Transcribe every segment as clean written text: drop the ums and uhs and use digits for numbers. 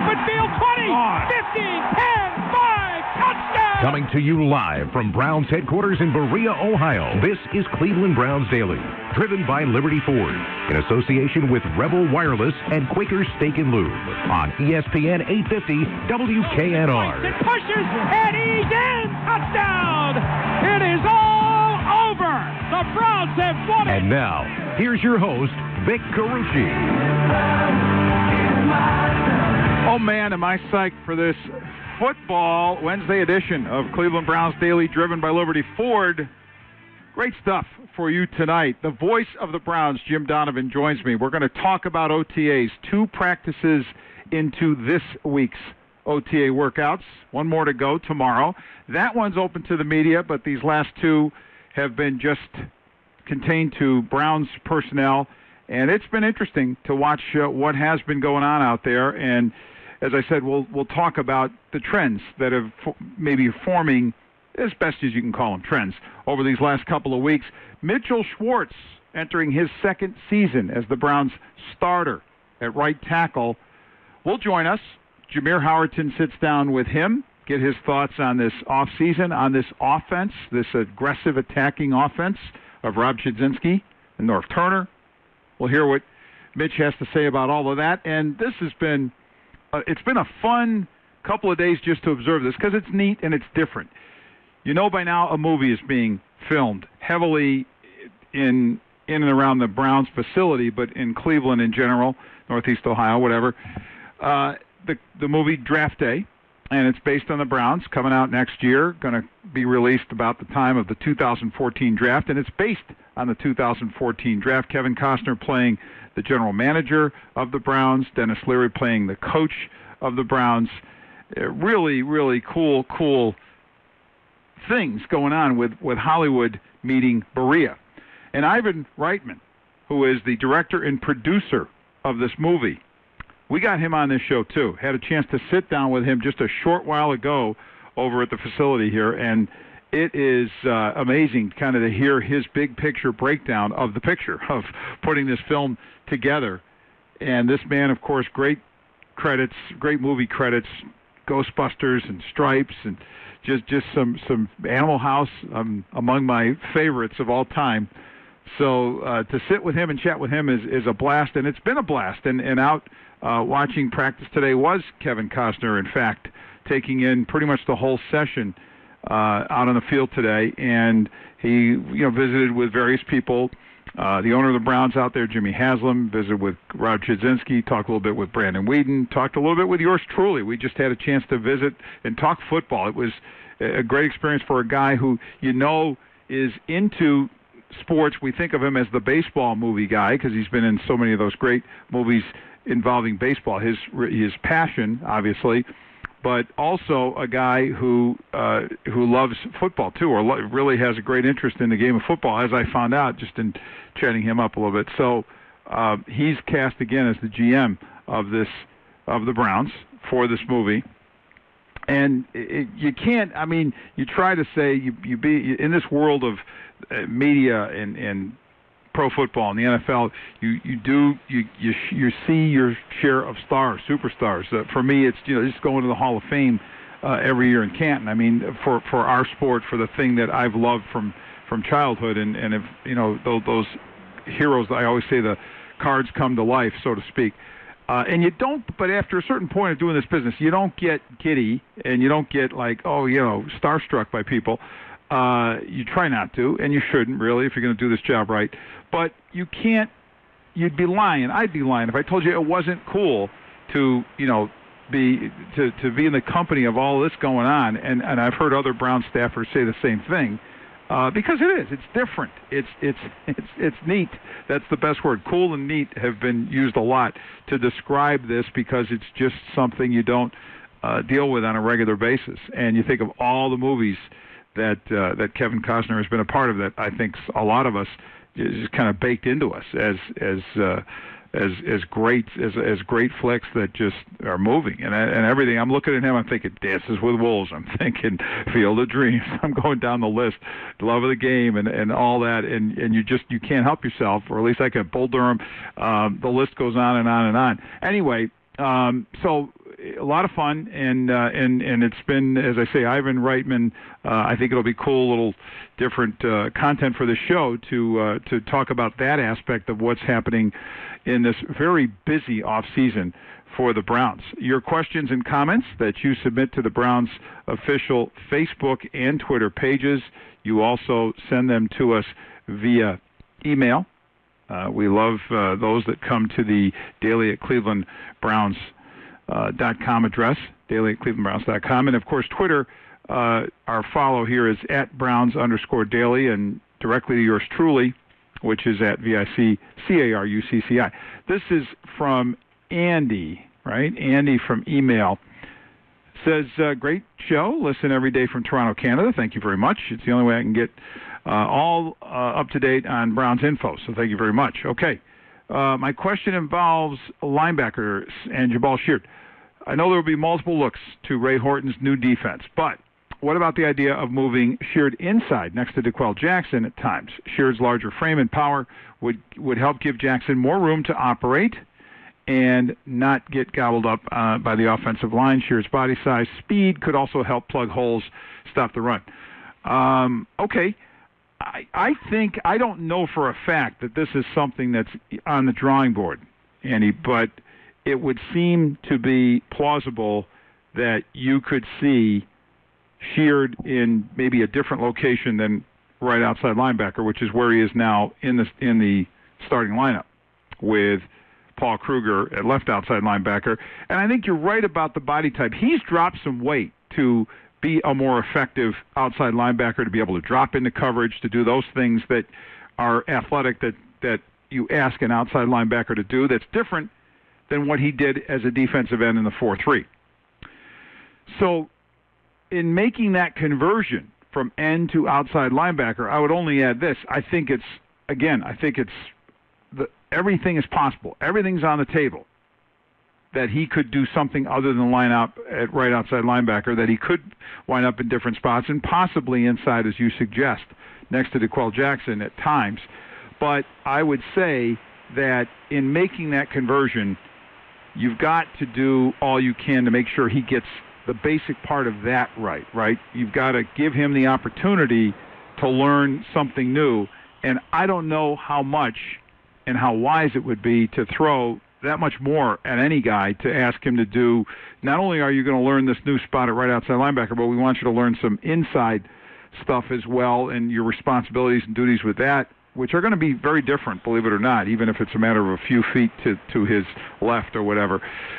open field, 20, 15, 10, 5, touchdown! Coming to you live from Browns headquarters in Berea, Ohio, this is Cleveland Browns Daily, driven by Liberty Ford, in association with Rebel Wireless and Quaker Steak and Lube, on ESPN 850 WKNR. It pushes, and he's in! Touchdown! It is all over! The Browns have won it! And now, here's your host, Vic Carucci. Oh man, am I psyched for this football Wednesday edition of Cleveland Browns Daily, driven by Liberty Ford. Great stuff for you tonight. The voice of the Browns, Jim Donovan, joins me. We're going to talk about OTAs, 2 practices into this week's OTA workouts. 1 more to go tomorrow. That one's open to the media, but these last 2 have been just contained to Browns personnel. And it's been interesting to watch what has been going on out there. And as I said, we'll talk about the trends that have maybe forming, as best as you can call them, trends over these last couple of weeks. Mitchell Schwartz entering his 2nd season as the Browns starter at right tackle will join us. Jameer Howerton sits down with him, get his thoughts on this offseason, on this offense, this aggressive attacking offense of Rob Chudzinski and Norv Turner. We'll hear what Mitch has to say about all of that. And this has been, it's been a fun couple of days just to observe this because it's neat and it's different. You know by now a movie is being filmed heavily in and around the Browns facility, but in Cleveland in general, Northeast Ohio, whatever. The movie Draft Day, and it's based on the Browns, coming out next year, going to be released about the time of the 2014 draft, and it's based on the 2014 draft. Kevin Costner playing the general manager of the Browns, Dennis Leary playing the coach of the Browns. Really, really cool things going on with Hollywood meeting Berea. And Ivan Reitman, who is the director and producer of this movie, we got him on this show too. Had a chance to sit down with him just a short while ago over at the facility here, and it is amazing kind of to hear his big picture breakdown of the picture of putting this film together. And this man, of course, great credits, great movie credits, Ghostbusters and Stripes, and just some Animal House, among my favorites of all time. So to sit with him and chat with him is a blast, and it's been a blast. And out watching practice today was Kevin Costner, in fact, taking in pretty much the whole session out on the field today. And he visited with various people. The owner of the Browns out there, Jimmy Haslam, visited with Rob Chudzinski, talked a little bit with Brandon Weeden, talked a little bit with yours truly. We just had a chance to visit and talk football. It was a great experience for a guy who is into sports. We think of him as the baseball movie guy because he's been in so many of those great movies involving baseball. His passion, obviously, but also a guy who loves football too, or really has a great interest in the game of football, as I found out just in chatting him up a little bit. So he's cast again as the GM of the Browns for this movie. And you can't. I mean, you try to say you be in this world of media and pro football and the NFL. You see your share of superstars. For me, it's just going to the Hall of Fame every year in Canton. I mean, for our sport, for the thing that I've loved from childhood, and if those heroes, I always say the cards come to life, so to speak. And you don't, but after a certain point of doing this business, you don't get giddy and you don't get starstruck by people. You try not to, and you shouldn't really if you're going to do this job right. But you can't. You'd be lying. I'd be lying if I told you it wasn't cool to be in the company of all this going on. And I've heard other Brown staffers say the same thing. Because it is. It's different. It's neat. That's the best word. Cool and neat have been used a lot to describe this because it's just something you don't deal with on a regular basis. And you think of all the movies that Kevin Costner has been a part of that I think a lot of us is kind of baked into us as great flicks that just are moving and everything. I'm looking at him. I'm thinking Dances with Wolves. I'm thinking Field of Dreams. I'm going down the list. Love of the Game and all that. And you can't help yourself, or at least I can. Bull Durham. The list goes on and on and on. Anyway, so a lot of fun, and it's been, as I say, Ivan Reitman. I think it'll be cool, little different content for the show to talk about that aspect of what's happening in this very busy off season for the Browns. Your questions and comments that you submit to the Browns official Facebook and Twitter pages, you also send them to us via email. We love those that come to the daily@clevelandbrowns.com address, daily@clevelandbrowns.com. And, of course, Twitter, our follow here is @Browns_daily, and directly to yours truly, which is at VICCARUCCI. This is from Andy, right? Andy from email says, great show. Listen every day from Toronto, Canada. Thank you very much. It's the only way I can get all up to date on Browns info, so thank you very much. Okay. My question involves linebackers and Jabaal Sheard. I know there will be multiple looks to Ray Horton's new defense, but what about the idea of moving Sheard inside next to DeQuell Jackson at times? Sheard's larger frame and power would help give Jackson more room to operate and not get gobbled up by the offensive line. Sheard's body size, speed could also help plug holes, stop the run. Okay. I think, I don't know for a fact that this is something that's on the drawing board, Andy, but it would seem to be plausible that you could see Sheard in maybe a different location than right outside linebacker, which is where he is now in the starting lineup with Paul Kruger at left outside linebacker. And I think you're right about the body type. He's dropped some weight to be a more effective outside linebacker, to be able to drop into coverage, to do those things that are athletic that you ask an outside linebacker to do. That's different than what he did as a defensive end in the 4-3. So in making that conversion from end to outside linebacker, I would only add this. I think everything is possible. Everything's on the table. That he could do something other than line up at right outside linebacker, that he could wind up in different spots and possibly inside, as you suggest, next to DeQuell Jackson at times. But I would say that in making that conversion, you've got to do all you can to make sure he gets the basic part of that right? You've got to give him the opportunity to learn something new. And I don't know how much and how wise it would be to throw that much more at any guy to ask him to do. Not only are you going to learn this new spot at right outside linebacker, but we want you to learn some inside stuff as well, and your responsibilities and duties with that, which are going to be very different, believe it or not, even if it's a matter of a few feet to his left or whatever.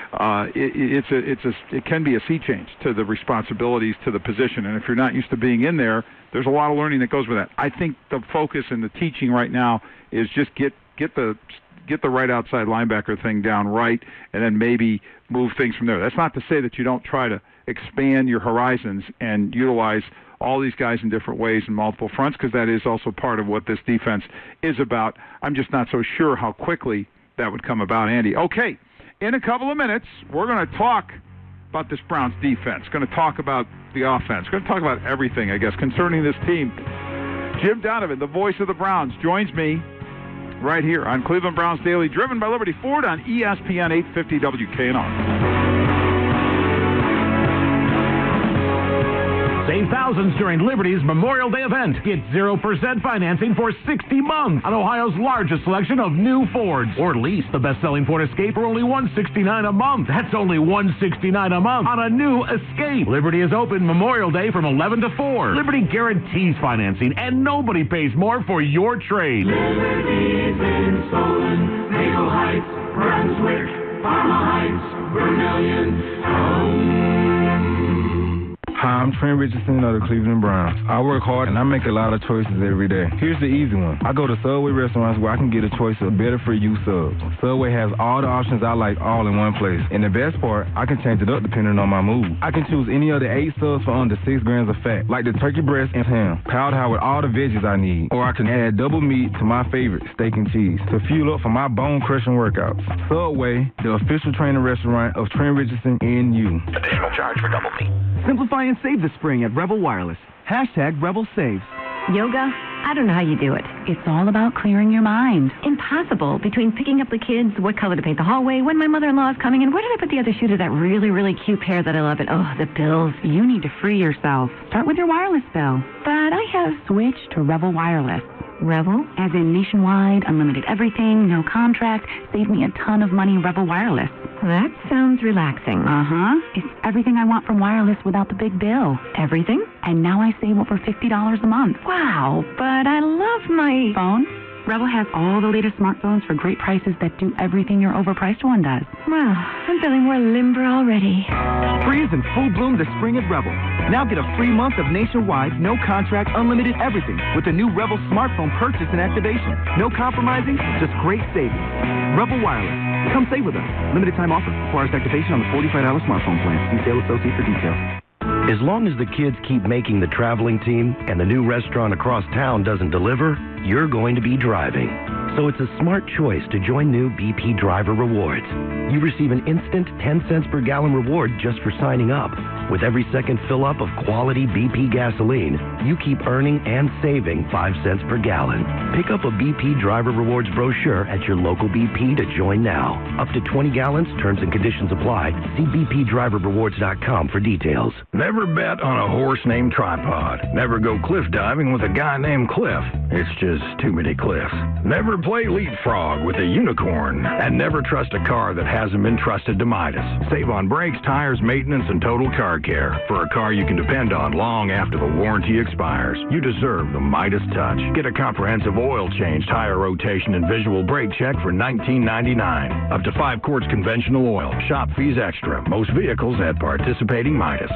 It can be a sea change to the responsibilities, to the position, and if you're not used to being in there, there's a lot of learning that goes with that. I think the focus and the teaching right now is just get the right outside linebacker thing down right, and then maybe move things from there. That's not to say that you don't try to expand your horizons and utilize all these guys in different ways in multiple fronts, because that is also part of what this defense is about. I'm just not so sure how quickly that would come about, Andy. Okay, in a couple of minutes, we're going to talk about this Browns defense, going to talk about the offense, going to talk about everything, I guess, concerning this team. Jim Donovan, the voice of the Browns, joins me right here on Cleveland Browns Daily, driven by Liberty Ford on ESPN 850 WKNR. Save thousands during Liberty's Memorial Day event. Get 0% financing for 60 months on Ohio's largest selection of new Fords. Or lease the best-selling Ford Escape for only $169 a month. That's only $169 a month on a new Escape. Liberty is open Memorial Day from 11 to 4. Liberty guarantees financing, and nobody pays more for your trade. Liberty's in Solon, Maple Heights, Brunswick, Parma Heights, Vermilion. Hi, I'm Trent Richardson of the Cleveland Browns. I work hard and I make a lot of choices every day. Here's the easy one. I go to Subway restaurants where I can get a choice of better-for-you subs. Subway has all the options I like all in one place. And the best part, I can change it up depending on my mood. I can choose any of the 8 subs for under 6 grams of fat, like the turkey breast and ham, piled high with all the veggies I need. Or I can add double meat to my favorite, steak and cheese, to fuel up for my bone-crushing workouts. Subway, the official training restaurant of Trent Richardson and you. Additional charge for double meat. Simplify and save the spring at Rebel Wireless. #Rebel Saves. Yoga? I don't know how you do it. It's all about clearing your mind. Impossible. Between picking up the kids, what color to paint the hallway, when my mother-in-law is coming in, where did I put the other shoe to that really, really cute pair that I love? And oh, the bills. You need to free yourself. Start with your wireless bill. But I have switched to Rebel Wireless. Rebel? As in nationwide, unlimited everything, no contract, save me a ton of money, Rebel Wireless. That sounds relaxing. Uh-huh. It's everything I want from wireless without the big bill. Everything? And now I save over $50 a month. Wow, but I love my phone. Rebel has all the latest smartphones for great prices that do everything your overpriced one does. Well, I'm feeling more limber already. Spring is in full bloom this spring at Rebel. Now get a free month of nationwide, no contract, unlimited everything with the new Rebel smartphone purchase and activation. No compromising, just great savings. Rebel Wireless. Come save with us. Limited time offer. Requires activation on the $45 smartphone plan. See sales associate for details. As long as the kids keep making the traveling team and the new restaurant across town doesn't deliver, you're going to be driving. So it's a smart choice to join new BP Driver Rewards. You receive an instant 10 cents per gallon reward just for signing up. With every second fill-up of quality BP gasoline, you keep earning and saving 5 cents per gallon. Pick up a BP Driver Rewards brochure at your local BP to join now. Up to 20 gallons, terms and conditions apply. See bpdriverrewards.com for details. Never bet on a horse named Tripod. Never go cliff diving with a guy named Cliff. It's just too many cliffs. Never play leapfrog with a unicorn. And never trust a car that hasn't been trusted to Midas. Save on brakes, tires, maintenance, and total car care for a car you can depend on long after the warranty expires. You deserve the Midas touch. Get a comprehensive oil change, tire rotation, and visual brake check for $19.99. Up to 5 quarts conventional oil. Shop fees extra. Most vehicles at participating Midas.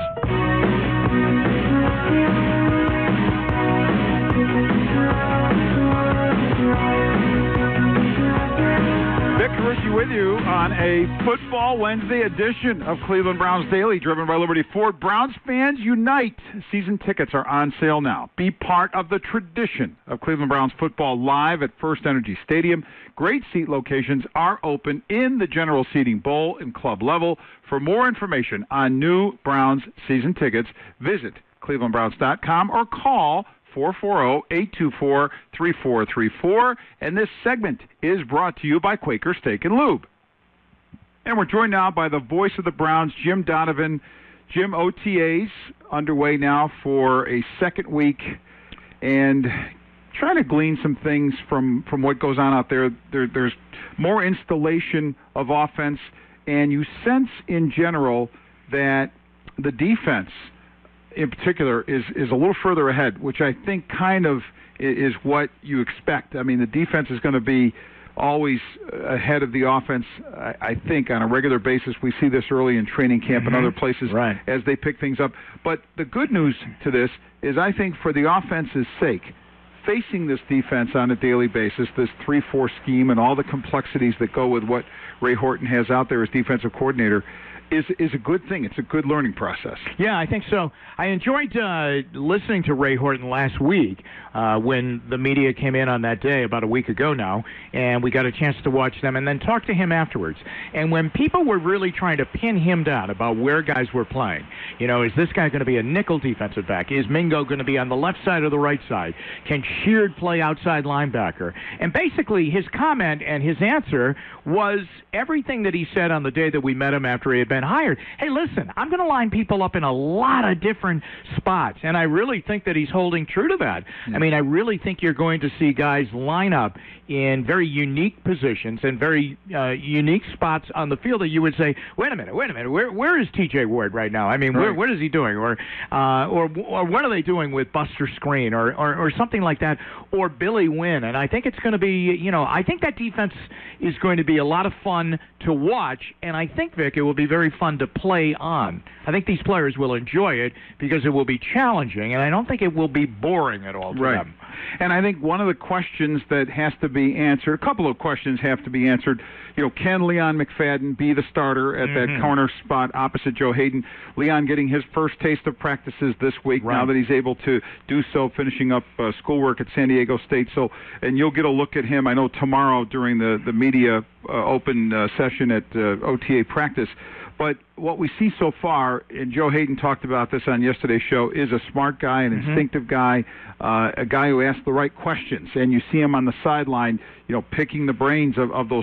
Vic Carucci with you on a Football Wednesday edition of Cleveland Browns Daily, driven by Liberty Ford. Browns fans unite. Season tickets are on sale now. Be part of the tradition of Cleveland Browns football live at First Energy Stadium. Great seat locations are open in the general seating bowl and club level. For more information on new Browns season tickets, visit clevelandbrowns.com or call 440-824-3434. And this segment is brought to you by Quaker Steak and Lube. And we're joined now by the voice of the Browns, Jim Donovan. Jim, OTAs underway now for a second week, and trying to glean some things from what goes on out there. There's more installation of offense, and you sense in general that the defense in particular is a little further ahead, which I think kind of is what you expect. I mean, the defense is going to be always ahead of the offense, I think, on a regular basis. We see this early in training camp and other places as they pick things up. But the good news to this is I think for the offense's sake, facing this defense on a daily basis, this 3-4 scheme and all the complexities that go with what Ray Horton has out there as defensive coordinator, is a good thing. It's a good learning process. Yeah, I think so. I enjoyed listening to Ray Horton last week when the media came in on that day about a week ago now, and we got a chance to watch them and then talk to him afterwards. And when people were really trying to pin him down about where guys were playing, you know, is this guy going to be a nickel defensive back? Is Mingo going to be on the left side or the right side? Can Sheard play outside linebacker? And basically his comment and his answer was everything that he said on the day that we met him after he had been hired. Hey, listen, I'm going to line people up in a lot of different spots, and I really think that he's holding true to that. I mean, I really think you're going to see guys line up in very unique positions and very unique spots on the field that you would say, wait a minute, where is T.J. Ward right now? I mean, what is he doing? Or what are they doing with Buster Screen or something like that, or Billy Wynn? And I think it's going to be, you know, I think that defense is going to be a lot of fun to watch, and I think, Vic, it will be very fun to play on. I think these players will enjoy it because it will be challenging, and I don't think it will be boring at all to them. And I think one of the questions that has to be answered, a couple of questions have to be answered. You know, can Leon McFadden be the starter at that corner spot opposite Joe Hayden? Leon getting his first taste of practices this week now that he's able to do so, finishing up schoolwork at San Diego State. So, and you'll get a look at him, I know, tomorrow during the media open session at OTA practice. But what we see so far, and Joe Hayden talked about this on yesterday's show, is a smart guy, an instinctive guy, a guy who asks the right questions. And you see him on the sideline, picking the brains of those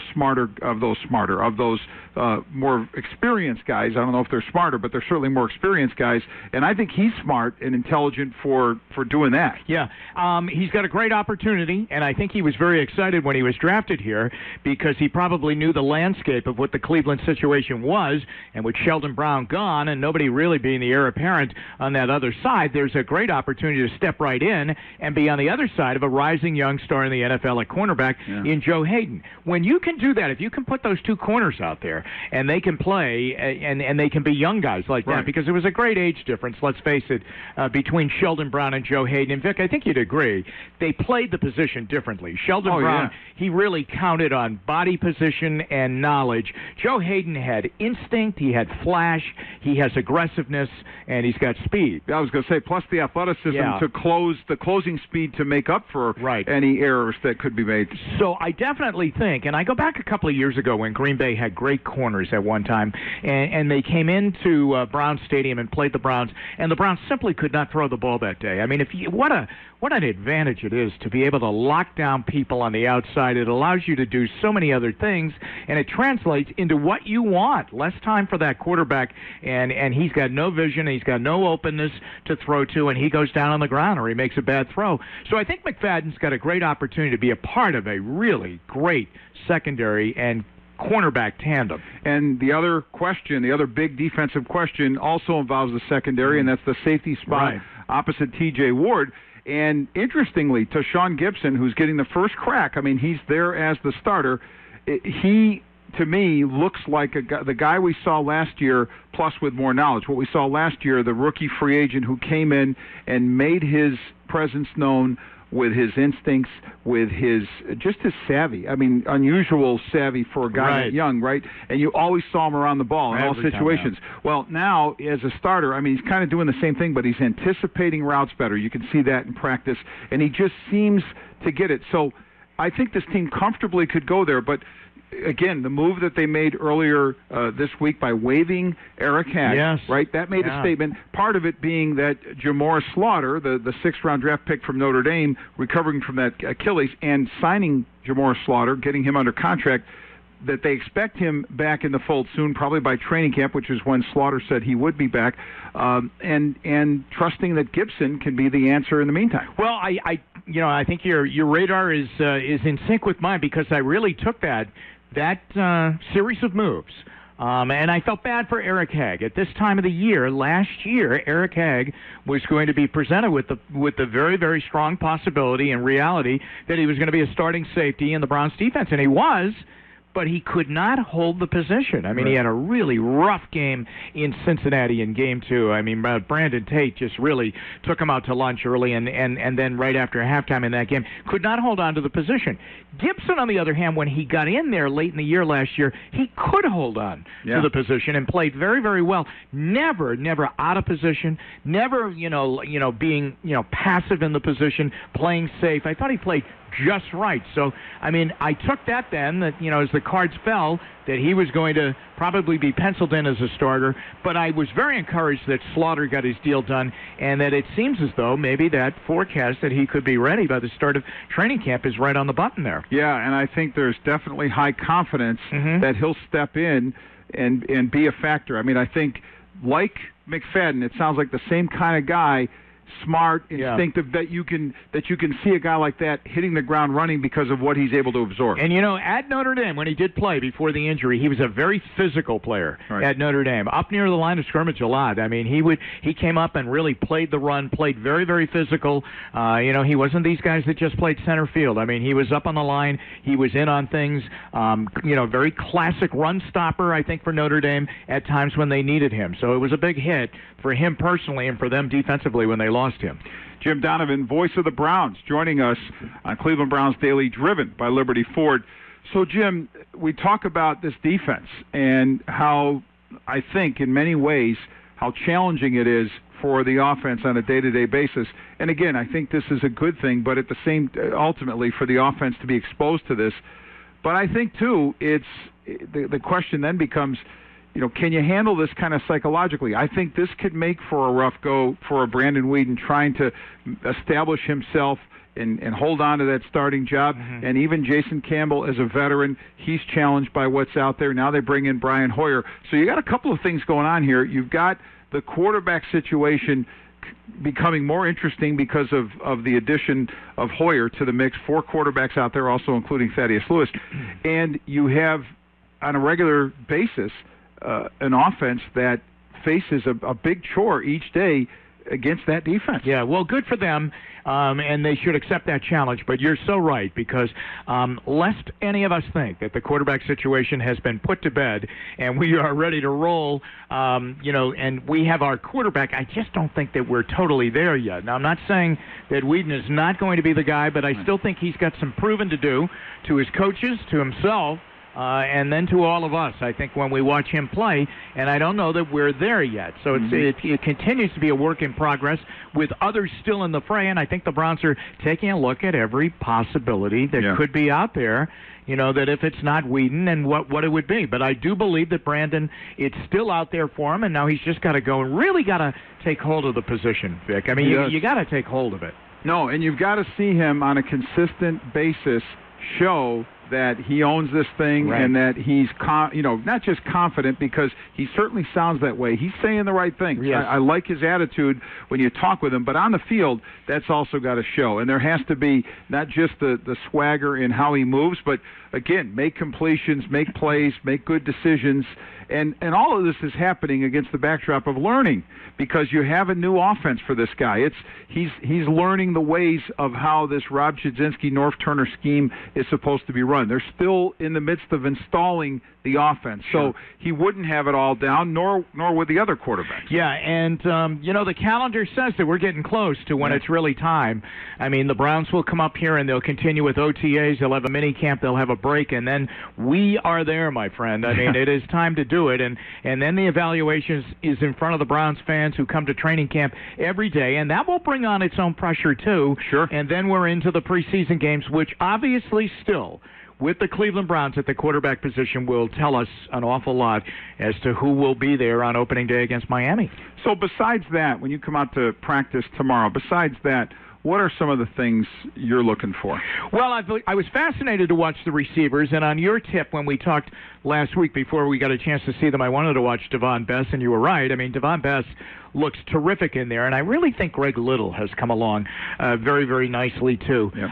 more experienced guys. I don't know if they're smarter, but they're certainly more experienced guys. And I think he's smart and intelligent for doing that. Yeah, he's got a great opportunity, and I think he was very excited when he was drafted here because he probably knew the landscape of what the Cleveland situation was, and with Sheldon Brown gone and nobody really being the heir apparent on that other side, there's a great opportunity to step right in and be on the other side of a rising young star in the NFL at cornerback in Joe Hayden. When you can do that, if you can put those two corners out there and they can play and they can be young guys like that, because there was a great age difference, let's face it, between Sheldon Brown and Joe Hayden. And Vic, I think you'd agree, they played the position differently. Sheldon Brown, he really counted on body position and knowledge. Joe Hayden had instinct, he had flash, he has aggressiveness, and he's got speed. I was going to say, plus the athleticism to close the closing speed to make up for any errors that could be made. So I definitely think, and I go back a couple of years ago when Green Bay had great corners at one time, and they came into Brown Stadium and played the Browns, and the Browns simply could not throw the ball that day. I mean, what an advantage it is to be able to lock down people on the outside. It allows you to do so many other things, and it translates into what you want. Less time for that quarterback, and he's got no vision, he's got no openness to throw to, and he goes down on the ground or he makes a bad throw. So I think McFadden's got a great opportunity to be a part of a really great secondary and cornerback tandem. And the other question, the other big defensive question also involves the secondary, and that's the safety spot opposite T.J. Ward. And interestingly, to Sean Gibson, who's getting the first crack, I mean, he's there as the starter. He, to me, looks like the guy we saw last year, plus with more knowledge. What we saw last year, the rookie free agent who came in and made his presence known with his instincts, with his savvy. I mean, unusual savvy for a guy that young, right? And you always saw him around the ball in all situations. Well, now, as a starter, I mean, he's kind of doing the same thing, but he's anticipating routes better. You can see that in practice, and he just seems to get it. So I think this team comfortably could go there, but again, the move that they made earlier this week by waiving Eric Hagg, right? That made a statement. Part of it being that Jamora Slaughter, the sixth-round draft pick from Notre Dame, recovering from that Achilles, and signing Jamora Slaughter, getting him under contract, that they expect him back in the fold soon, probably by training camp, which is when Slaughter said he would be back, and trusting that Gibson can be the answer in the meantime. Well, I think your radar is in sync with mine, because I really took that series of moves. And I felt bad for Eric Hagg. At this time of the year, last year, Eric Hagg was going to be presented with the very, very strong possibility and reality that he was going to be a starting safety in the Browns defense, and he was, but he could not hold the position. I mean, he had a really rough game in Cincinnati in Game 2. I mean, Brandon Tate just really took him out to lunch early, and then right after halftime in that game, could not hold on to the position. Gibson, on the other hand, when he got in there late in the year last year, he could hold on to the position and played very, very well. Never out of position, never, being, passive in the position, playing safe. I thought he played just right. So, I mean, I took that then, that, as the cards fell, that he was going to probably be penciled in as a starter, but I was very encouraged that Slaughter got his deal done, and that it seems as though maybe that forecast that he could be ready by the start of training camp is right on the button there. Yeah, and I think there's definitely high confidence that he'll step in and be a factor. I mean, I think, like McFadden, it sounds like the same kind of guy, smart, instinctive, that you can see a guy like that hitting the ground running because of what he's able to absorb. And at Notre Dame, when he did play before the injury, he was a very physical player at Notre Dame, up near the line of scrimmage a lot. I mean, he came up and really played the run, played very, very physical. He wasn't these guys that just played center field. I mean, he was up on the line, he was in on things. Very classic run stopper, I think, for Notre Dame at times when they needed him. So it was a big hit for him personally and for them defensively when they lost him. Jim Donovan, voice of the Browns, joining us on Cleveland Browns Daily, driven by Liberty Ford. So, Jim, we talk about this defense and how, I think, in many ways, how challenging it is for the offense on a day-to-day basis. And again, I think this is a good thing, but at the same, ultimately, for the offense to be exposed to this. But I think, too, it's the question then becomes, can you handle this kind of psychologically? I think this could make for a rough go for a Brandon Weeden trying to establish himself and hold on to that starting job. Mm-hmm. And even Jason Campbell, as a veteran, he's challenged by what's out there. Now they bring in Brian Hoyer. So you got a couple of things going on here. You've got the quarterback situation becoming more interesting because of the addition of Hoyer to the mix. 4 quarterbacks out there, also including Thaddeus Lewis. And you have, on a regular basis, an offense that faces a big chore each day against that defense. Yeah, well, good for them, and they should accept that challenge. But you're so right, because lest any of us think that the quarterback situation has been put to bed and we are ready to roll, and we have our quarterback, I just don't think that we're totally there yet. Now, I'm not saying that Weeden is not going to be the guy, but I still think he's got some proving to do to his coaches, to himself, and then to all of us, I think, when we watch him play, and I don't know that we're there yet. So it continues to be a work in progress with others still in the fray, and I think the Browns are taking a look at every possibility that could be out there, that if it's not Weeden, and what it would be. But I do believe that Brandon, it's still out there for him, and now he's just got to go and really got to take hold of the position, Vic. I mean, you got to take hold of it. No, and you've got to see him on a consistent basis show that he owns this thing, right, and that he's, not just confident, because he certainly sounds that way. He's saying the right things. Yes. I like his attitude when you talk with him, but on the field, that's also got to show. And there has to be not just the swagger in how he moves, but, again, make completions, make plays, make good decisions. And all of this is happening against the backdrop of learning, because you have a new offense for this guy. He's learning the ways of how this Rob Chudzinski, North Turner scheme is supposed to be run. They're still in the midst of installing the offense, so he wouldn't have it all down, nor would the other quarterbacks. Yeah, and the calendar says that we're getting close to when it's really time. I mean, the Browns will come up here and they'll continue with OTAs. They'll have a mini camp. They'll have a break, and then we are there, my friend. I mean, it is time to do it, and then the evaluation is in front of the Browns fans who come to training camp every day, and that will bring on its own pressure too. Sure. And then we're into the preseason games, which obviously still, with the Cleveland Browns at the quarterback position, will tell us an awful lot as to who will be there on opening day against Miami. So besides that, when you come out to practice tomorrow, besides that, what are some of the things you're looking for? Well, I was fascinated to watch the receivers, and on your tip when we talked last week before we got a chance to see them, I wanted to watch Devon Bess, and you were right. I mean, Devon Bess looks terrific in there, and I really think Greg Little has come along very, very nicely too. Yep.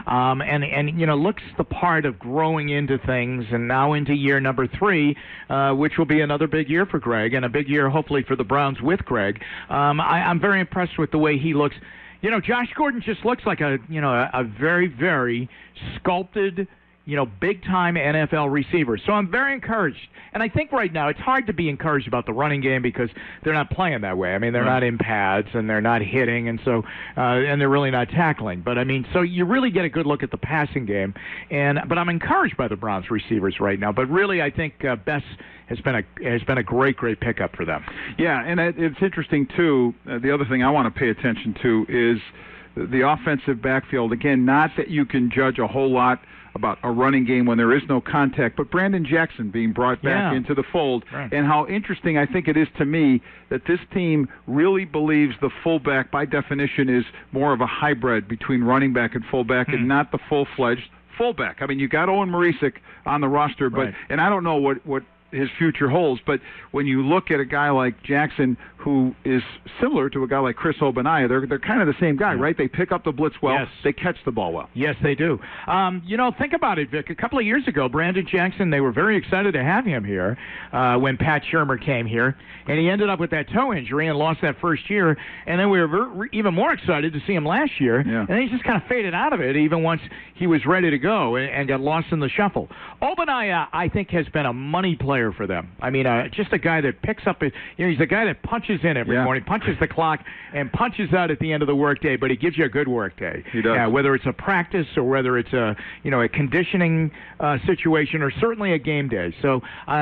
And looks the part of growing into things, and now into year number 3, which will be another big year for Greg, and a big year hopefully for the Browns with Greg. I'm very impressed with the way he looks. Josh Gordon just looks like a very, very sculpted, big-time NFL receiver. So I'm very encouraged. And I think right now it's hard to be encouraged about the running game because they're not playing that way. I mean, they're not in pads, and they're not hitting, and so and they're really not tackling. But, I mean, so you really get a good look at the passing game. But I'm encouraged by the Browns receivers right now. But really, I think Bess has been a great, great pickup for them. Yeah, and it's interesting, too. The other thing I want to pay attention to is the offensive backfield. Again, not that you can judge a whole lot about a running game when there is no contact, but Brandon Jackson being brought back into the fold, and how interesting I think it is to me that this team really believes the fullback, by definition, is more of a hybrid between running back and fullback, and not the full-fledged fullback. I mean, you got Owen Marisic on the roster, but and I don't know what his future holds, but when you look at a guy like Jackson, who is similar to a guy like Chris Ogbonnaya, they're kind of the same guy, right? They pick up the blitz well, they catch the ball well. Yes, they do. Think about it, Vic. A couple of years ago, Brandon Jackson, they were very excited to have him here when Pat Shurmur came here, and he ended up with that toe injury and lost that first year, and then we were even more excited to see him last year, and then he just kind of faded out of it even once he was ready to go and got lost in the shuffle. Ogbonnaya, I think, has been a money player for them. I mean, just a guy that picks up he's a guy that punches in every morning, punches the clock, and punches out at the end of the workday, but he gives you a good workday. He does. Whether it's a practice or whether it's a conditioning situation or certainly a game day. So,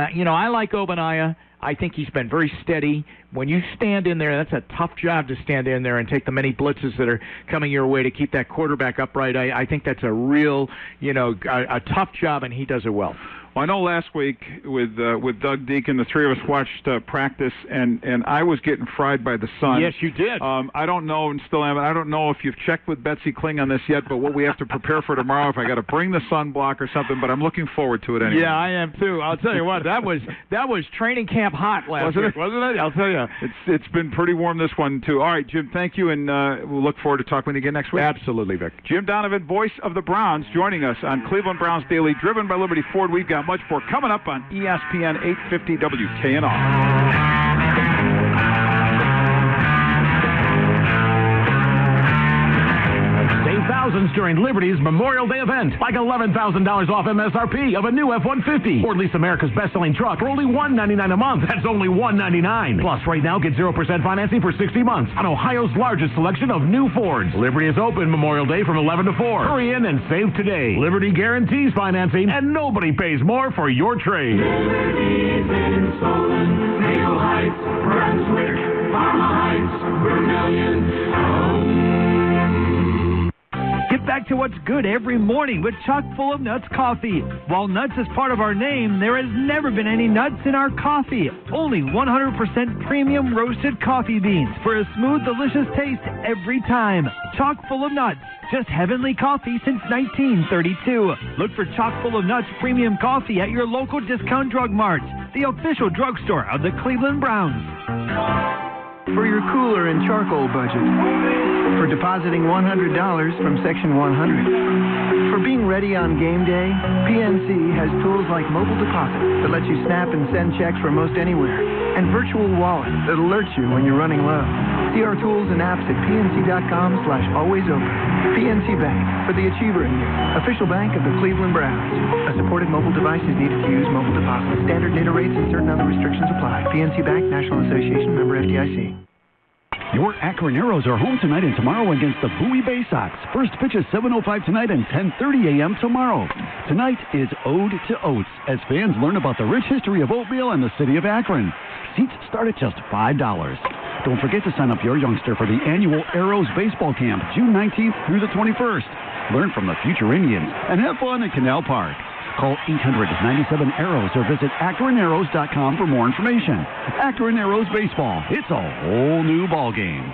I like Ogbonnaya. I think he's been very steady. When you stand in there, that's a tough job to stand in there and take the many blitzes that are coming your way to keep that quarterback upright. I think that's a real, a tough job, and he does it well. Well, I know last week with Doug Deacon, the three of us watched practice, and I was getting fried by the sun. Yes, you did. I don't know, and still am. I don't know if you've checked with Betsy Kling on this yet, but what we have to prepare for tomorrow, if I got to bring the sunblock or something, but I'm looking forward to it anyway. Yeah, I am too. I'll tell you what, that was training camp hot last week, wasn't it? I'll tell you. It's been pretty warm this one too. All right, Jim, thank you, and we'll look forward to talking with you again next week. Absolutely, Vic. Jim Donovan, voice of the Browns, joining us on Cleveland Browns Daily, driven by Liberty Ford. We've got much more coming up on ESPN 850 WKNR. Thousands during Liberty's Memorial Day event, like $11,000 off MSRP of a new F-150, or lease America's best-selling truck for only $199 a month. That's only $199. Plus, right now, get 0% financing for 60 months on Ohio's largest selection of new Fords. Liberty is open Memorial Day from 11 to 4. Hurry in and save today. Liberty guarantees financing, and nobody pays more for your trade. Liberty's in Solon, Mayo Heights, Brunswick, Parma Heights, Vermilion. Get back to what's good every morning with chock full of nuts coffee. While nuts is part of our name, there has never been any nuts in our coffee. Only 100% premium roasted coffee beans for a smooth, delicious taste every time. Chock full of nuts. Just heavenly coffee since 1932. Look for chock full of nuts premium coffee at your local discount drug mart, the official drugstore of the Cleveland Browns. For your cooler and charcoal budget. For depositing $100 from Section 100. For being ready on game day, PNC has tools like mobile deposit that lets you snap and send checks from most anywhere, and virtual wallet that alerts you when you're running low. See our tools and apps at pnc.com/alwaysopen. PNC Bank, for the achiever in you. Official bank of the Cleveland Browns. A supported mobile device is needed to use mobile deposit. Standard data rates and certain other restrictions apply. PNC Bank, National Association, member FDIC. Your Akron Arrows are home tonight and tomorrow against the Bowie Bay Sox. First pitch is 7:05 tonight and 10:30 a.m. tomorrow. Tonight is Ode to Oats, as fans learn about the rich history of oatmeal and the city of Akron. Seats start at just $5. Don't forget to sign up your youngster for the annual Arrows Baseball Camp, June 19th through the 21st. Learn from the future Indians and have fun at Canal Park. Call 800-97-ARROWS or visit AkronArrows.com for more information. Akron Arrows Baseball. It's a whole new ballgame.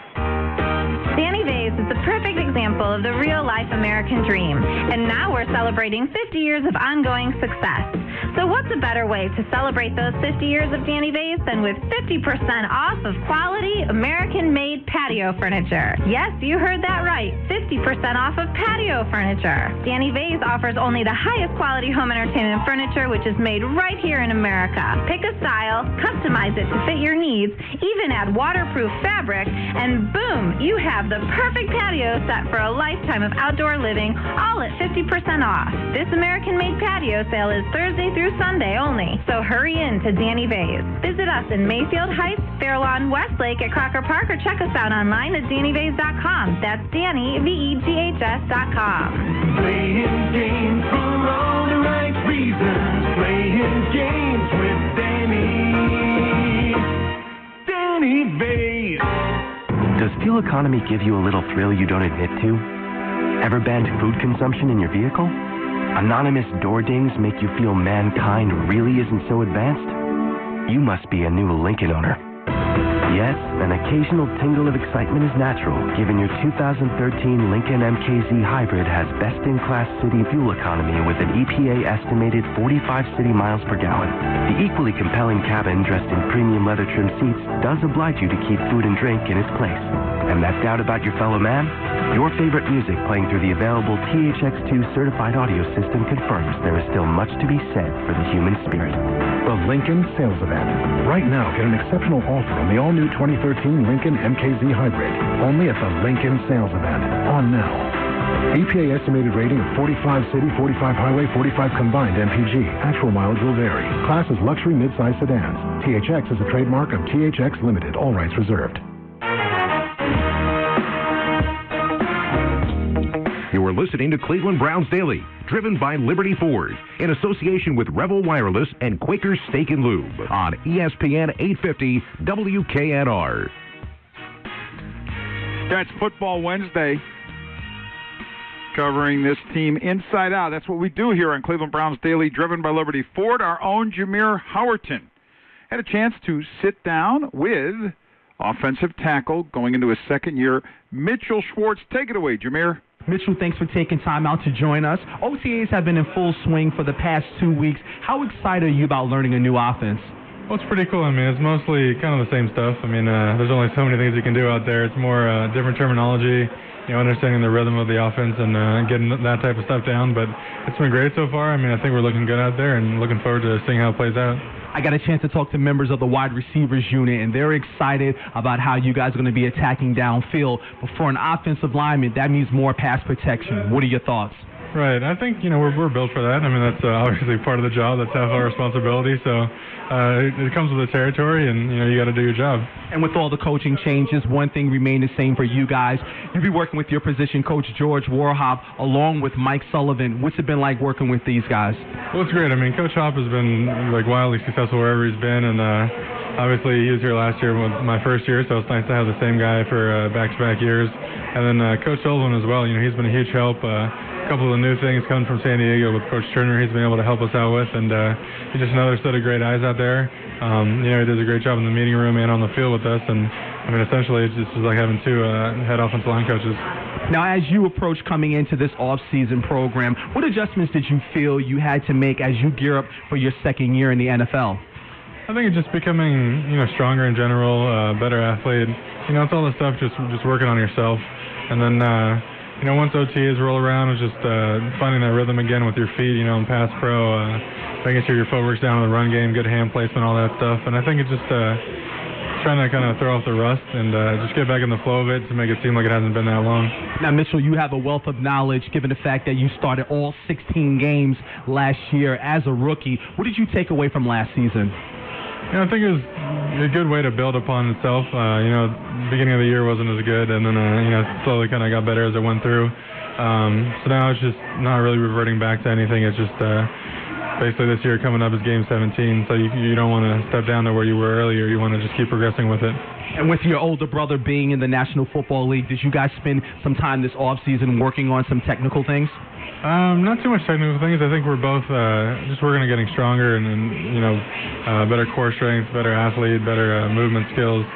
Danny Vase is the perfect example of the real-life American dream. And now we're celebrating 50 years of ongoing success. So what's a better way to celebrate those 50 years of Danny Vase than with 50% off of quality American-made patio furniture? Yes, you heard that right. 50% off of patio furniture. Danny Vase offers only the highest quality home entertainment furniture, which is made right here in America. Pick a style, customize it to fit your needs, even add waterproof fabric, and boom, you have the perfect patio set for a lifetime of outdoor living, all at 50% off. This American-made patio sale is Thursday through Sunday only, so hurry in to Danny Vase. Visit us in Mayfield Heights, Fairlawn, Westlake at Crocker Park, or check us out online at DannyVase.com. That's Danny, VEGHS.com. Playing games for all the right reasons. Playing games with Danny Vase. Does fuel economy give you a little thrill you don't admit to? Ever banned food consumption in your vehicle? Anonymous door dings make you feel mankind really isn't so advanced? You must be a new Lincoln owner. Yes, an occasional tingle of excitement is natural, given your 2013 Lincoln MKZ Hybrid has best-in-class city fuel economy with an EPA estimated 45 city miles per gallon. The equally compelling cabin, dressed in premium leather-trimmed seats, does oblige you to keep food and drink in its place. And that doubt about your fellow man? Your favorite music playing through the available THX2 certified audio system confirms there is still much to be said for the human spirit. The Lincoln Sales Event. Right now, get an exceptional offer on the all-new 2013 Lincoln MKZ Hybrid. Only at the Lincoln Sales Event. On now. EPA estimated rating of 45 city, 45 highway, 45 combined MPG. Actual mileage will vary. Class is luxury midsize sedans. THX is a trademark of THX Limited. All rights reserved. You are listening to Cleveland Browns Daily, driven by Liberty Ford, in association with Rebel Wireless and Quaker Steak and Lube on ESPN 850 WKNR. That's Football Wednesday. covering this team inside out. That's what we do here on Cleveland Browns Daily, driven by Liberty Ford. Our own Jameer Howerton had a chance to sit down with offensive tackle going into his second year, Mitchell Schwartz. Take it away, Jameer. Mitchell, thanks for taking time out to join us. OTAs have been in full swing for the past 2 weeks. How excited are you about learning a new offense? Well, it's pretty cool. I mean, it's mostly kind of the same stuff. I mean, there's only so many things you can do out there. It's more different terminology, understanding the rhythm of the offense and getting that type of stuff down. But it's been great so far. I mean, I think we're looking good out there and looking forward to seeing how it plays out. I got a chance to talk to members of the wide receivers unit, and they're excited about how you guys are going to be attacking downfield. But for an offensive lineman, that means more pass protection. What are your thoughts? Right. I think, we're built for that. I mean, that's obviously part of the job. That's half our responsibility. So it comes with the territory, and, you got to do your job. And with all the coaching changes, one thing remained the same for you guys. You'll be working with your position coach, George Warhop, along with Mike Sullivan. What's it been like working with these guys? Well, it's great. I mean, Coach Hop has been, wildly successful wherever he's been, and obviously he was here last year with my first year, so it's nice to have the same guy for back-to-back years. And then Coach Sullivan as well. He's been a huge help. A couple of the new things coming from San Diego with Coach Turner he's been able to help us out with, and he's just another set of great eyes out there. He does a great job in the meeting room and on the field with us, and I mean, essentially it's just like having two head offensive line coaches. Now, as you approach coming into this off-season program, what adjustments did you feel you had to make as you gear up for your second year in the NFL? I think it's just becoming, stronger in general, better athlete. It's all the stuff, just working on yourself, and then. Once OTAs roll around, it's just finding that rhythm again with your feet, in pass pro, making sure your footwork's down in the run game, good hand placement, all that stuff. And I think it's just trying to kind of throw off the rust and just get back in the flow of it to make it seem like it hasn't been that long. Now, Mitchell, you have a wealth of knowledge given the fact that you started all 16 games last year as a rookie. What did you take away from last season? I think it was a good way to build upon itself. The beginning of the year wasn't as good, and then, slowly kind of got better as it went through. So now it's just not really reverting back to anything. It's just basically this year coming up is Game 17, so you don't want to step down to where you were earlier. You want to just keep progressing with it. And with your older brother being in the National Football League, did you guys spend some time this offseason working on some technical things? Not too much technical things. I think we're both just working on getting stronger and better core strength, better athlete, better movement skills.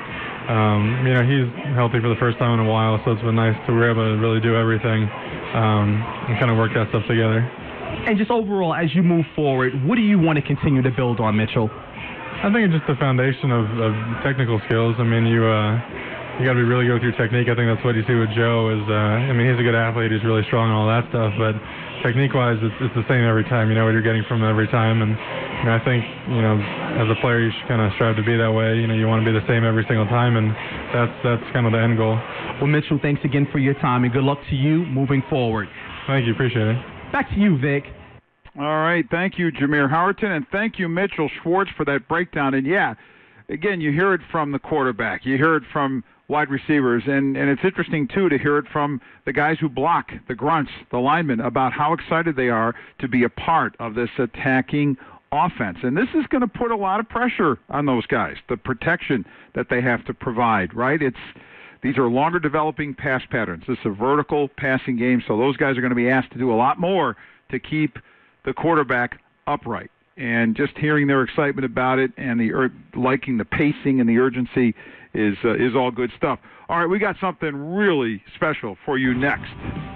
He's healthy for the first time in a while, so it's been nice to we're able to really do everything and kind of work that stuff together. And just overall, as you move forward, what do you want to continue to build on, Mitchell? I think it's just the foundation of technical skills. I mean, you got to be really good with your technique. I think that's what you see with Joe is, he's a good athlete. He's really strong and all that stuff, but technique-wise, it's the same every time. You know what you're getting from him every time, and I think, as a player, you should kind of strive to be that way. You want to be the same every single time, and that's kind of the end goal. Well, Mitchell, thanks again for your time, and good luck to you moving forward. Thank you. Appreciate it. Back to you, Vic. All right. Thank you, Jameer Howerton, and thank you, Mitchell Schwartz, for that breakdown. And, yeah, again, you hear it from the quarterback. You hear it from wide receivers, and it's interesting, too, to hear it from the guys who block, the grunts, the linemen, about how excited they are to be a part of this attacking offense. And this is going to put a lot of pressure on those guys, the protection that they have to provide, right? These are longer developing pass patterns. This is a vertical passing game, so those guys are going to be asked to do a lot more to keep the quarterback upright. And just hearing their excitement about it and liking the pacing and the urgency is all good stuff. All right, we got something really special for you next.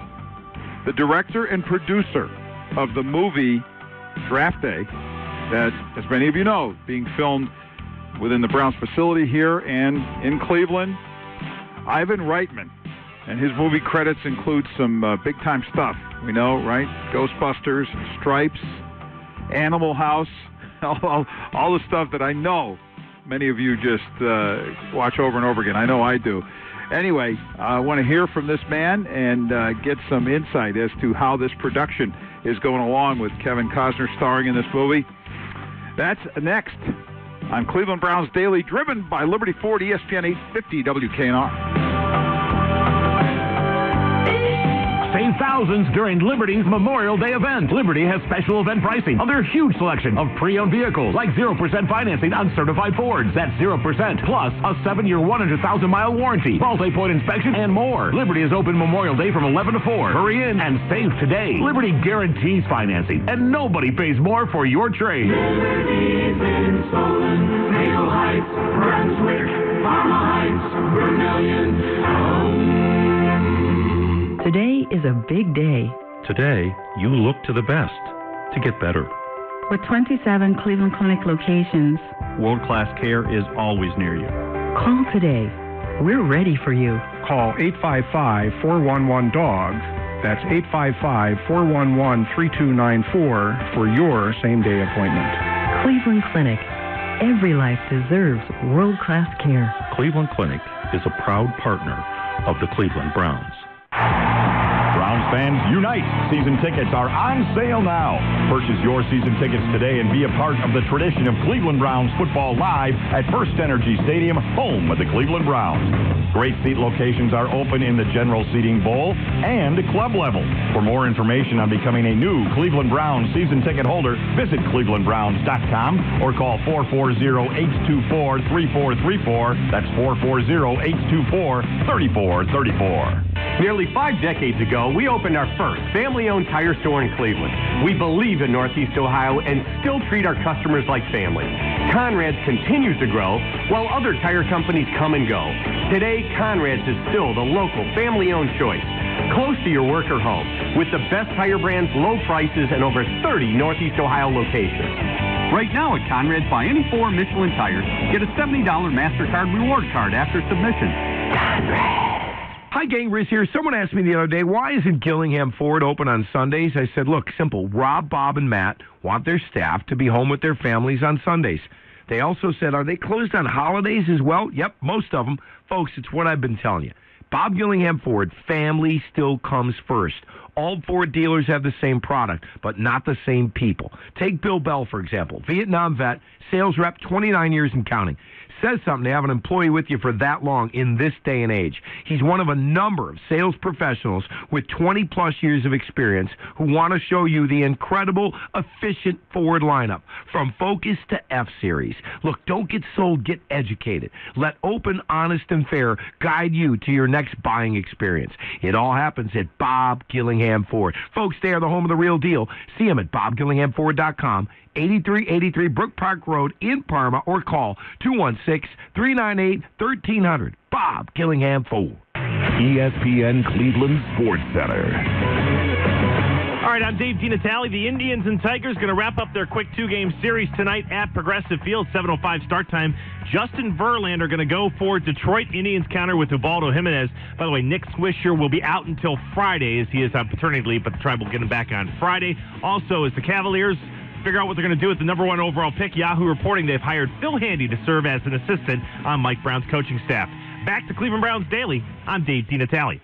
The director and producer of the movie Draft Day, that, as many of you know, being filmed within the Browns facility here and in Cleveland, Ivan Reitman. And his movie credits include some big-time stuff. We know, right? Ghostbusters, Stripes, Animal House, all the stuff that I know many of you just watch over and over again. I know I do. Anyway, I want to hear from this man and get some insight as to how this production is going along with Kevin Costner starring in this movie. That's next on Cleveland Browns Daily, driven by Liberty Ford, ESPN 850 WKNR. Save save thousands during Liberty's Memorial Day event. Liberty has special event pricing on their huge selection of pre-owned vehicles, like 0% financing on certified Fords. That's 0%, plus a 7-year, 100,000-mile warranty, multi-point inspection, and more. Liberty is open Memorial Day from 11 to 4. Hurry in and save today. Liberty guarantees financing, and nobody pays more for your trade. Liberty's in Solon, Maple Heights, Brunswick, Parma Heights, Vermilion. Today is a big day. Today, you look to the best to get better. With 27 Cleveland Clinic locations, World-class care is always near you. call today. We're ready for you. Call 855-411-DOG. That's 855-411-3294 for your same-day appointment. Cleveland Clinic. Every life deserves world-class care. Cleveland Clinic is a proud partner of the Cleveland Browns. Browns fans, unite! Season tickets are on sale now. Purchase your season tickets today and be a part of the tradition of Cleveland Browns football live at First Energy Stadium, home of the Cleveland Browns. Great seat locations are open in the general seating bowl and club level. For more information on becoming a new Cleveland Browns season ticket holder, visit clevelandbrowns.com or call 440-824-3434. That's 440-824-3434. Nearly 5 decades ago, we opened our first family-owned tire store in Cleveland. We believe in Northeast Ohio and still treat our customers like family. Conrad's continues to grow while other tire companies come and go. Today, Conrad's is still the local family-owned choice, close to your work or home, with the best tire brands, low prices, and over 30 Northeast Ohio locations. Right now at Conrad's, buy any 4 Michelin tires, get a $70 MasterCard reward card after submission. Conrad's. Hi, gang, Riz here. Someone asked me the other day, why isn't Gillingham Ford open on Sundays? I said, look, simple. Rob, Bob, and Matt want their staff to be home with their families on Sundays. They also said, are they closed on holidays as well? Yep, most of them. Folks, it's what I've been telling you. Bob Gillingham Ford, family still comes first. All Ford dealers have the same product, but not the same people. Take Bill Bell, for example. Vietnam vet, sales rep, 29 years and counting. Says something to have an employee with you for that long in this day and age. He's one of a number of sales professionals with 20-plus years of experience who want to show you the incredible, efficient Ford lineup, from Focus to F-Series. Look, don't get sold, get educated. Let open, honest, and fair guide you to your next buying experience. It all happens at Bob Gillingham Ford. Folks, they are the home of the real deal. See them at BobGillinghamFord.com. 8383 Brook Park Road in Parma, or call 216-398-1300. Bob Gillingham Ford. ESPN Cleveland Sports Center. All right, I'm Dave DiNatale. The Indians and Tigers going to wrap up their quick 2-game series tonight at Progressive Field, 7:05 start time. Justin Verlander going to go for Detroit Indians counter with Ubaldo Jimenez. By the way, Nick Swisher will be out until Friday as he is on paternity leave, but the Tribe will get him back on Friday. Also, as the Cavaliers figure out what they're going to do with the number 1 overall pick, Yahoo reporting they've hired Phil Handy to serve as an assistant on Mike Brown's coaching staff. Back to Cleveland Browns Daily. I'm Dave DiNatale.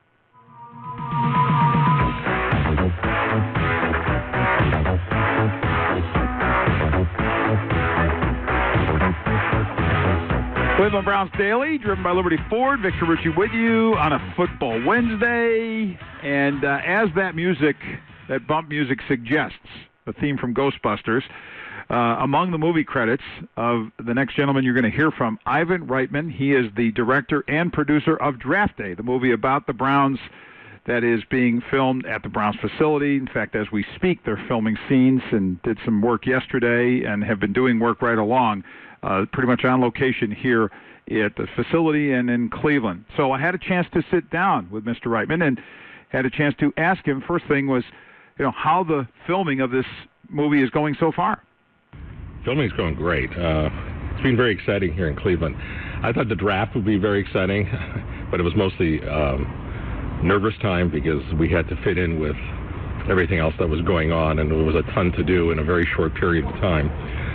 Cleveland Browns Daily, driven by Liberty Ford. Victor Rucci with you on a Football Wednesday. And as that music, that bump music suggests, the theme from Ghostbusters, among the movie credits of the next gentleman you're going to hear from, Ivan Reitman. He is the director and producer of Draft Day, the movie about the Browns that is being filmed at the Browns facility. In fact, as we speak, they're filming scenes and did some work yesterday and have been doing work right along, pretty much on location here at the facility and in Cleveland. So I had a chance to sit down with Mr. Reitman and had a chance to ask him. First thing was, how the filming of this movie is going so far. Filming's going great. It's been very exciting here in Cleveland. I thought the draft would be very exciting, but it was mostly nervous time because we had to fit in with everything else that was going on, and there was a ton to do in a very short period of time.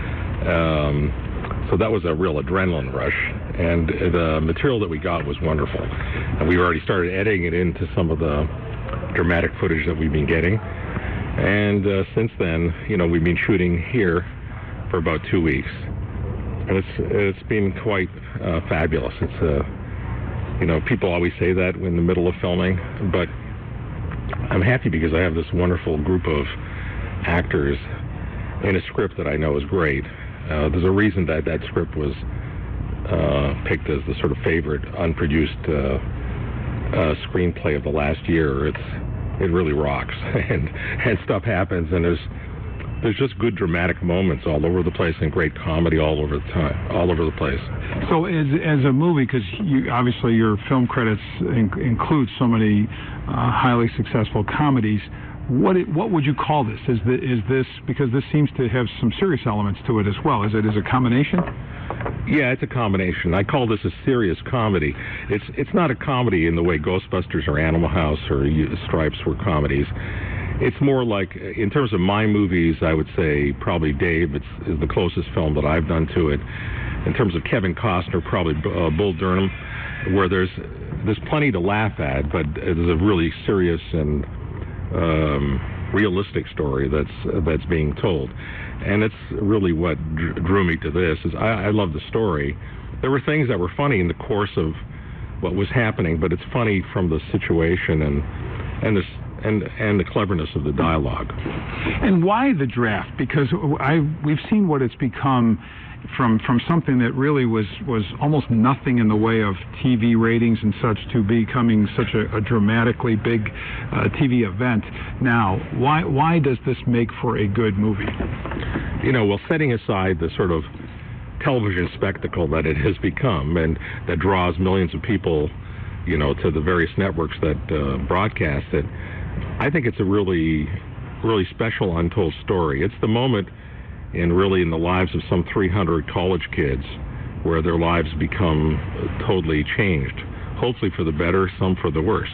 So that was a real adrenaline rush, and the material that we got was wonderful. And we already started editing it into some of the dramatic footage that we've been getting. And since then, we've been shooting here for about 2 weeks, and it's been quite fabulous. It's people always say that in the middle of filming, but I'm happy because I have this wonderful group of actors in a script that I know is great. There's a reason that script was picked as the sort of favorite unproduced screenplay of the last year. It really rocks, and stuff happens, and there's just good dramatic moments all over the place and great comedy all over the place. So as a movie, because obviously your film credits include so many highly successful comedies, what would you call this? Is this because this seems to have some serious elements to it as well? Is it a combination? Yeah, it's a combination. I call this a serious comedy. It's not a comedy in the way Ghostbusters or Animal House or Stripes were comedies. It's more like, in terms of my movies, I would say probably Dave is the closest film that I've done to it. In terms of Kevin Costner, probably Bull Durham, where there's plenty to laugh at, but there's a really serious and realistic story that's being told. And it's really what drew me to this. Is I love the story. There were things that were funny in the course of what was happening, but it's funny from the situation and the cleverness of the dialogue. And why the draft? Because we've seen what it's become from something that really was almost nothing in the way of TV ratings and such to becoming such a dramatically big TV event. Now, why does this make for a good movie? Well, setting aside the sort of television spectacle that it has become and that draws millions of people, to the various networks that broadcast it, I think it's a really, really special untold story. It's the moment in the lives of some 300 college kids where their lives become totally changed, hopefully for the better, some for the worse.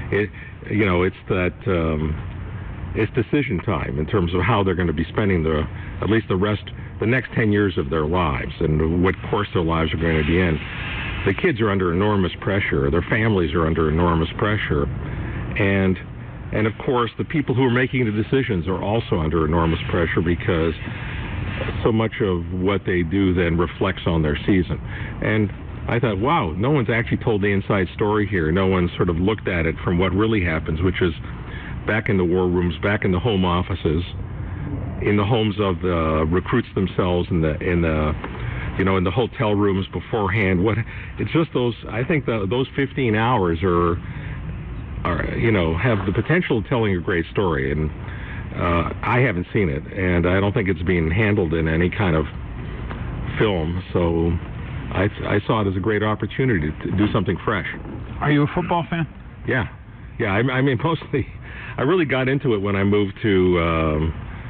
It's decision time in terms of how they're going to be spending the next 10 years of their lives and what course their lives are going to be in. The kids are under enormous pressure. Their families are under enormous pressure. And of course, the people who are making the decisions are also under enormous pressure because so much of what they do then reflects on their season. And I thought, wow, no one's actually told the inside story here. No one's sort of looked at it from what really happens, which is back in the war rooms, back in the home offices, in the homes of the recruits themselves, in the hotel rooms beforehand. It's just those. I think those 15 hours are have the potential of telling a great story, and I haven't seen it, and I don't think it's being handled in any kind of film. So I saw it as a great opportunity to do something fresh. Are you a football fan? Yeah. I mean, mostly. I really got into it when I moved to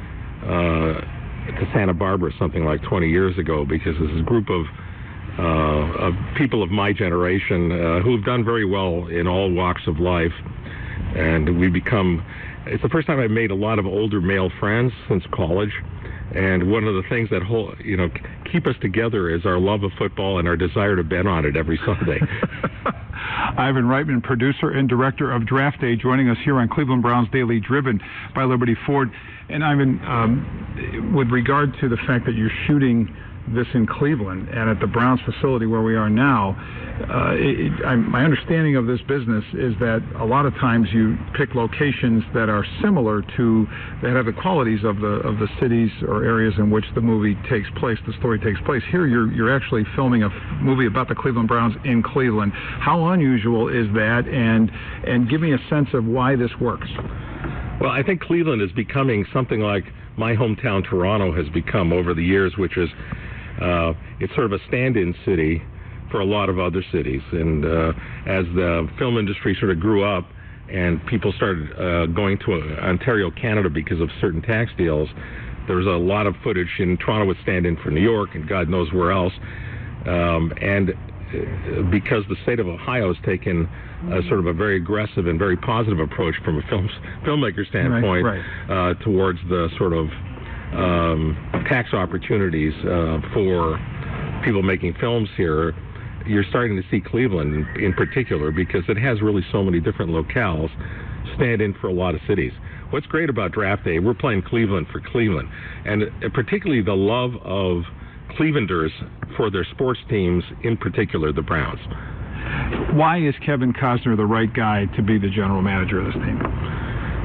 Santa Barbara something like 20 years ago, because there's a group of people of my generation who've done very well in all walks of life, and it's the first time I've made a lot of older male friends since college, and one of the things that keep us together is our love of football and our desire to bet on it every Sunday. Ivan Reitman, producer and director of Draft Day, joining us here on Cleveland Browns Daily, driven by Liberty Ford. And Ivan, with regard to the fact that you're shooting this in Cleveland and at the Browns facility where we are now, my understanding of this business is that a lot of times you pick locations that are similar that have the qualities of the cities or areas in which the movie takes place, the story takes place. Here you're actually filming a movie about the Cleveland Browns in Cleveland. How unusual is that? And give me a sense of why this works. Well, I think Cleveland is becoming something like my hometown Toronto has become over the years, which is it's sort of a stand-in city for a lot of other cities. And as the film industry sort of grew up and people started going to Ontario, Canada because of certain tax deals, there was a lot of footage in Toronto would stand in for New York and God knows where else. And because the state of Ohio has taken sort of a very aggressive and very positive approach from a filmmaker standpoint towards the sort of tax opportunities for people making films here, you're starting to see Cleveland in particular, because it has really so many different locales stand in for a lot of cities. What's great about Draft Day, we're playing Cleveland for Cleveland, and particularly the love of Clevelanders for their sports teams, in particular the Browns. Why is Kevin Costner the right guy to be the general manager of this team?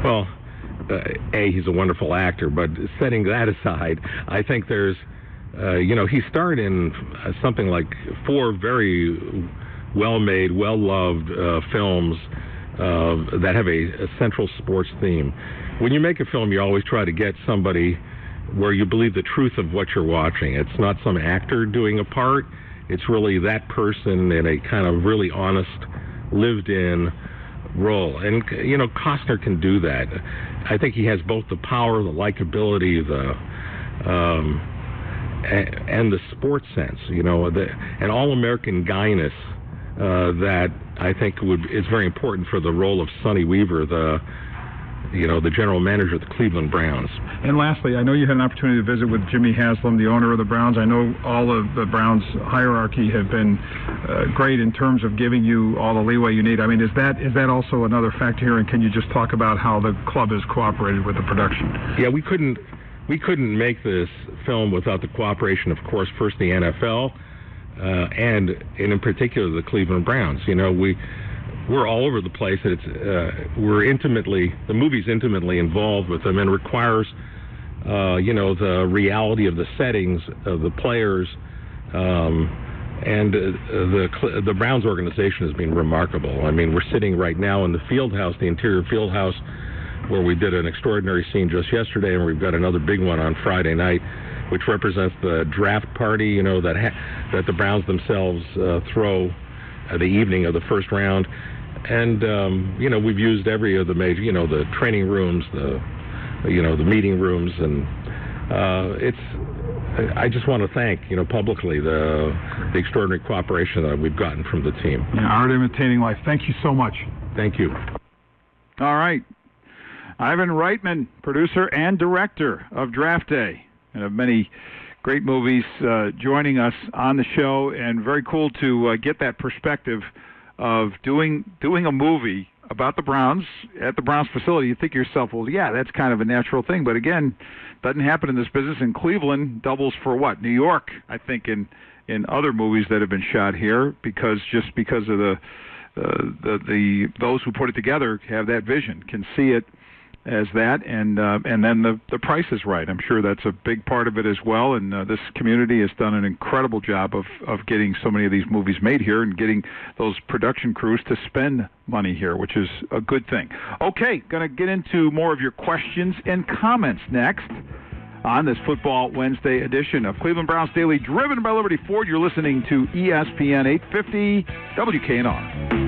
Well, he's a wonderful actor, but setting that aside, I think there's, he starred in something like 4 very well-made, well-loved films that have a central sports theme. When you make a film, you always try to get somebody where you believe the truth of what you're watching. It's not some actor doing a part. It's really that person in a kind of really honest, lived-in role. And, Costner can do that. I think he has both the power, the likability, and the sports sense, an all-American guyness that I think is very important for the role of Sonny Weaver, the general manager of the Cleveland Browns. And lastly, I know you had an opportunity to visit with Jimmy Haslam, the owner of the Browns. I know all of the Browns hierarchy have been great in terms of giving you all the leeway you need. I mean, is that also another factor here? And can you just talk about how the club has cooperated with the production? Yeah, we couldn't make this film without the cooperation, of course, first the NFL, and in particular the Cleveland Browns. We're all over the place. The movie's intimately involved with them, and requires, the reality of the settings of the players, and the Browns organization has been remarkable. I mean, we're sitting right now in the field house, the interior field house, where we did an extraordinary scene just yesterday, and we've got another big one on Friday night, which represents the draft party, that the Browns themselves throw the evening of the first round. And, we've used every of the major, the training rooms, the meeting rooms, and I just want to thank, publicly the extraordinary cooperation that we've gotten from the team. Yeah, art imitating life. Thank you so much. Thank you. All right. Ivan Reitman, producer and director of Draft Day and of many great movies, joining us on the show, and very cool to get that perspective of doing a movie about the Browns at the Browns facility. You think to yourself, well, yeah, that's kind of a natural thing, but again, doesn't happen in this business. In Cleveland, doubles for what? New York, I think, in other movies that have been shot here, because of those who put it together have that vision, can see it as that, and then the price is right. I'm sure that's a big part of it as well, and this community has done an incredible job of getting so many of these movies made here and getting those production crews to spend money here, which is a good thing. Okay, going to get into more of your questions and comments next on this Football Wednesday edition of Cleveland Browns Daily, driven by Liberty Ford. You're listening to ESPN 850 WKNR.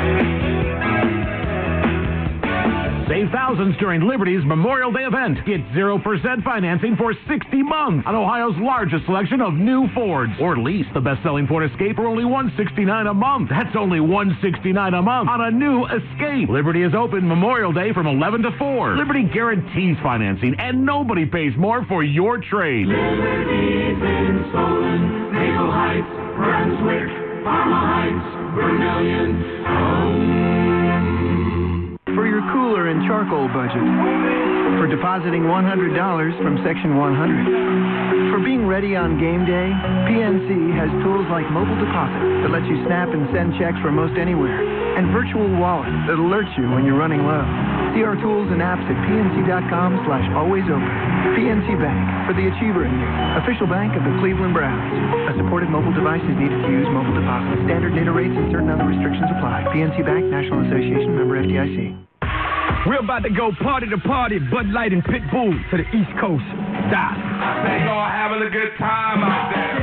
Save thousands during Liberty's Memorial Day event. Get 0% financing for 60 months on Ohio's largest selection of new Fords. Or lease the best-selling Ford Escape for only $169 a month. That's only $169 a month on a new Escape. Liberty is open Memorial Day from 11 to 4. Liberty guarantees financing, and nobody pays more for your trade. Liberty's in Solon, Maple Heights, Brunswick, Parma Heights, Vermilion, For your cooler and charcoal budget. For depositing $100 from Section 100. For being ready on game day, PNC has tools like mobile deposit that lets you snap and send checks from most anywhere, and virtual wallet that alerts you when you're running low. See our tools and apps at pnc.com/alwaysopen. PNC Bank, for the achiever in you. Official bank of the Cleveland Browns. A supported mobile device is needed to use mobile deposit. Standard data rates and certain other restrictions apply. PNC Bank, National Association, member FDIC. We're about to go party to party, Bud Light and Pitbull to the East Coast. Die. They all having a good time out there.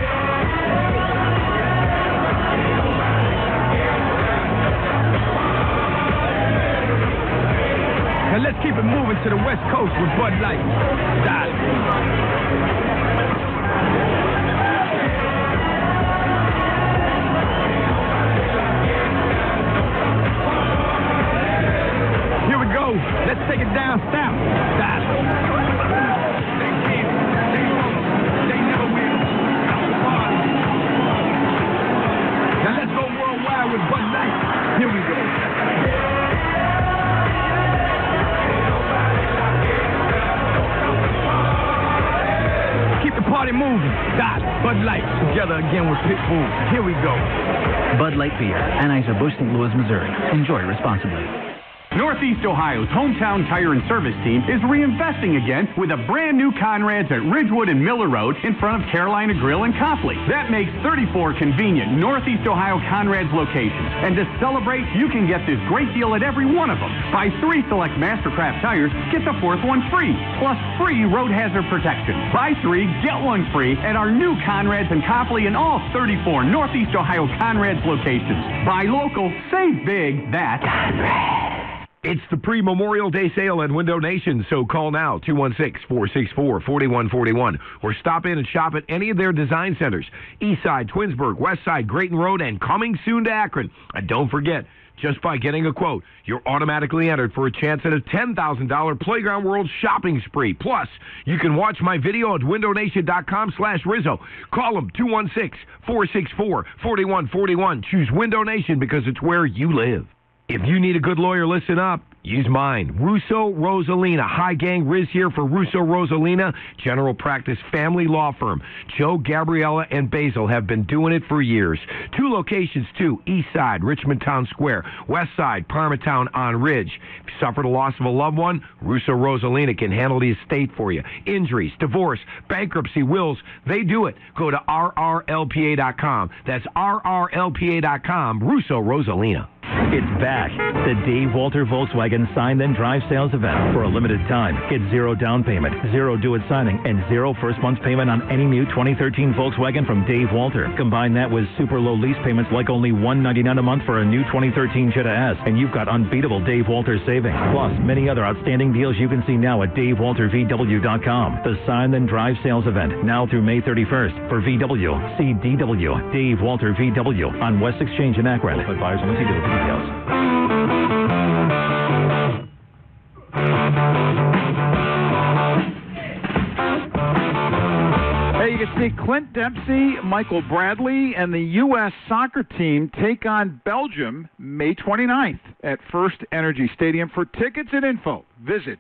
Now let's keep it moving to the West Coast with Bud Light. Die. Let's take it down south. Now let's go worldwide with Bud Light. Here we go. Keep the party moving. Bud Light together again with Pitbull. Here we go. Bud Light Beer, Anheuser-Busch, St. Louis, Missouri. Enjoy responsibly. Northeast Ohio's hometown tire and service team is reinvesting again with a brand new Conrad's at Ridgewood and Miller Road in front of Carolina Grill and Copley. That makes 34 convenient Northeast Ohio Conrad's locations. And to celebrate, you can get this great deal at every one of them. Buy 3 select Mastercraft tires, get the 4th one free, plus free road hazard protection. Buy 3, get 1 free at our new Conrad's and Copley and all 34 Northeast Ohio Conrad's locations. Buy local, save big, that's Conrad's. It's the pre-Memorial Day sale at Window Nation, so call now, 216-464-4141, or stop in and shop at any of their design centers, Eastside, Twinsburg, Westside, Grayton Road, and coming soon to Akron. And don't forget, just by getting a quote, you're automatically entered for a chance at a $10,000 Playground World shopping spree. Plus, you can watch my video at windownation.com/Rizzo. Call them, 216-464-4141. Choose Window Nation because it's where you live. If you need a good lawyer, listen up. Use mine. Russo Rosalina. Hi, gang. Riz here for Russo Rosalina, general practice family law firm. Joe, Gabriella, and Basil have been doing it for years. 2 locations, too. East Side, Richmond Town Square. West Side, Parmatown on Ridge. If you suffered a loss of a loved one, Russo Rosalina can handle the estate for you. Injuries, divorce, bankruptcy, wills, they do it. Go to rrlpa.com. That's rrlpa.com. Russo Rosalina. It's back. The Dave Walter Volkswagen Sign Then Drive sales event. For a limited time, get 0 down payment, 0 due at signing, and 0 first month's payment on any new 2013 Volkswagen from Dave Walter. Combine that with super low lease payments like only $199 a month for a new 2013 Jetta S, and you've got unbeatable Dave Walter savings. Plus, many other outstanding deals you can see now at DaveWalterVW.com. The Sign Then Drive sales event, now through May 31st. For VW, see DW, Dave Walter VW, on West Exchange in Akron. But buyers only see details. Hey, you can see Clint Dempsey, Michael Bradley, and the U.S. soccer team take on Belgium May 29th at First Energy Stadium. For tickets and info, visit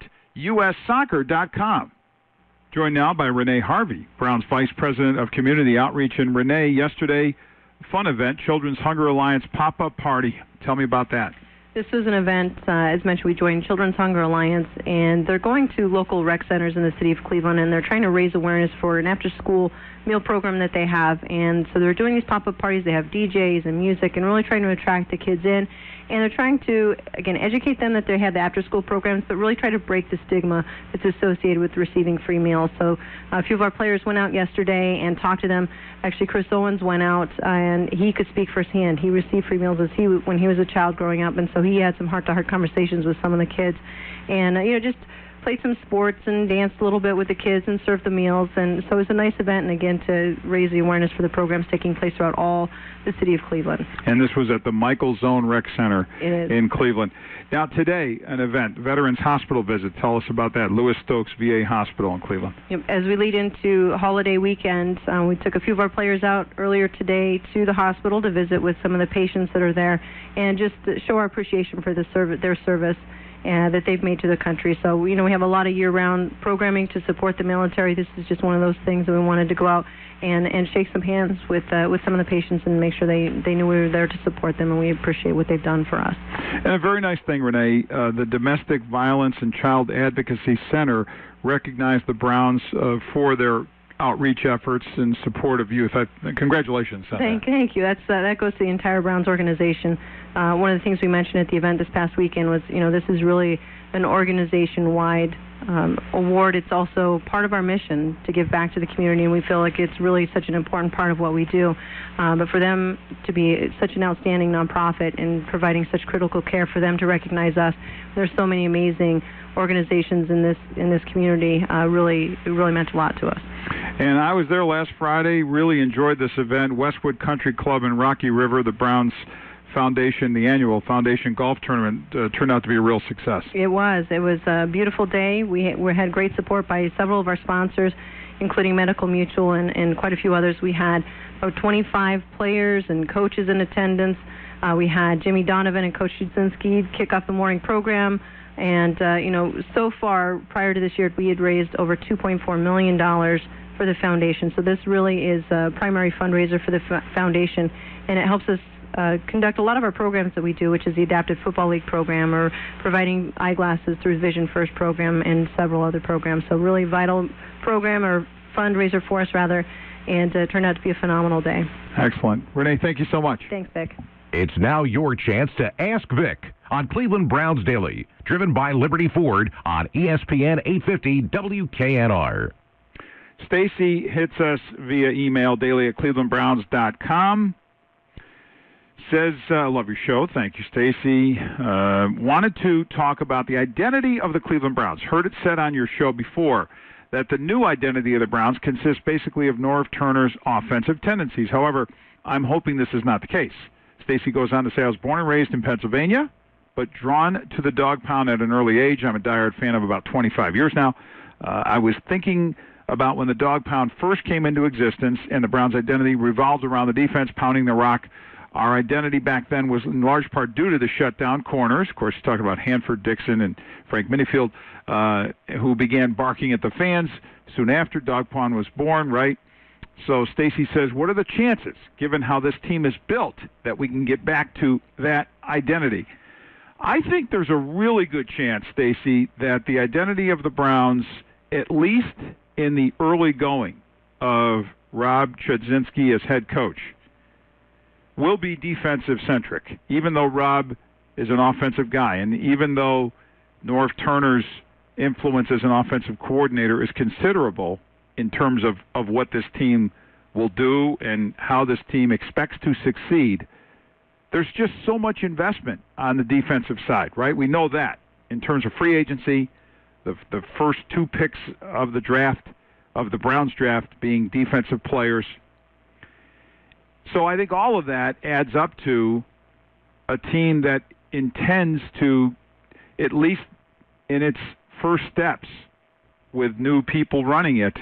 ussoccer.com. Joined now by Renee Harvey, Brown's Vice President of Community Outreach. And Renee, yesterday, fun event, Children's Hunger Alliance pop-up party. Tell me about that. This was an event, as mentioned, we joined Children's Hunger Alliance, and they're going to local rec centers in the city of Cleveland, and they're trying to raise awareness for an after-school meal program that they have. And so they're doing these pop-up parties. They have DJs and music and really trying to attract the kids in. And they're trying to, again, educate them that they have the after-school programs, but really try to break the stigma that's associated with receiving free meals. So a few of our players went out yesterday and talked to them. Actually, Chris Owens went out, and he could speak firsthand. He received free meals when he was a child growing up, and so he had some heart-to-heart conversations with some of the kids. And, just played some sports and danced a little bit with the kids and served the meals. And so it was a nice event, and again, to raise the awareness for the programs taking place throughout all the city of Cleveland. And this was at the Michael Zone Rec Center in Cleveland. Now, today, an event, Veterans Hospital visit. Tell us about that. Louis Stokes VA Hospital in Cleveland. Yep. As we lead into holiday weekend, we took a few of our players out earlier today to the hospital to visit with some of the patients that are there and just to show our appreciation for their service that they've made to the country. So, we have a lot of year-round programming to support the military. This is just one of those things that we wanted to go out and shake some hands with some of the patients and make sure they knew we were there to support them, and we appreciate what they've done for us. And a very nice thing, Renee, the Domestic Violence and Child Advocacy Center recognized the Browns for their outreach efforts in support of youth. Congratulations on that. Thank you. That goes to the entire Browns organization. One of the things we mentioned at the event this past weekend was, this is really an organization-wide award. It's also part of our mission to give back to the community, and we feel like it's really such an important part of what we do. But for them to be such an outstanding nonprofit and providing such critical care, for them to recognize us, there's so many amazing organizations in this community. It really meant a lot to us. And I was there last Friday. Really enjoyed this event. Westwood Country Club in Rocky River, the Browns Foundation, the annual Foundation Golf Tournament, turned out to be a real success. It was a beautiful day. We had great support by several of our sponsors, including Medical Mutual and quite a few others. We had about 25 players and coaches in attendance. We had Jimmy Donovan and Coach Chudzinski kick off the morning program. And, so far, prior to this year, we had raised over $2.4 million for the foundation. So this really is a primary fundraiser for the foundation, and it helps us conduct a lot of our programs that we do, which is the Adaptive Football League program, or providing eyeglasses through the Vision First program and several other programs. So really vital program, or fundraiser for us, rather, and turned out to be a phenomenal day. Excellent. Renee, thank you so much. Thanks, Vic. It's now your chance to Ask Vic on Cleveland Browns Daily, driven by Liberty Ford on ESPN 850 WKNR. Stacy hits us via email, daily@clevelandbrowns.com. Says, love your show. Thank you, Stacy. Wanted to talk about the identity of the Cleveland Browns. Heard it said on your show before that the new identity of the Browns consists basically of Norv Turner's offensive tendencies. However, I'm hoping this is not the case. Stacy goes on to say, I was born and raised in Pennsylvania, but drawn to the dog pound at an early age. I'm a diehard fan of about 25 years now. I was thinking about when the dog pound first came into existence and the Browns' identity revolved around the defense pounding the rock. Our identity back then was in large part due to the shutdown corners. Of course, he's talking about Hanford, Dixon, and Frank Minifield, who began barking at the fans soon after dog pound was born, right? So Stacy says, what are the chances, given how this team is built, that we can get back to that identity? I think there's a really good chance, Stacy, that the identity of the Browns, at least in the early going of Rob Chudzinski as head coach, will be defensive-centric, even though Rob is an offensive guy, and even though Norv Turner's influence as an offensive coordinator is considerable in terms of what this team will do and how this team expects to succeed. There's just so much investment on the defensive side, right? We know that in terms of free agency, the first two picks of the draft, of the Browns draft, being defensive players. So I think all of that adds up to a team that intends to, at least in its first steps with new people running it,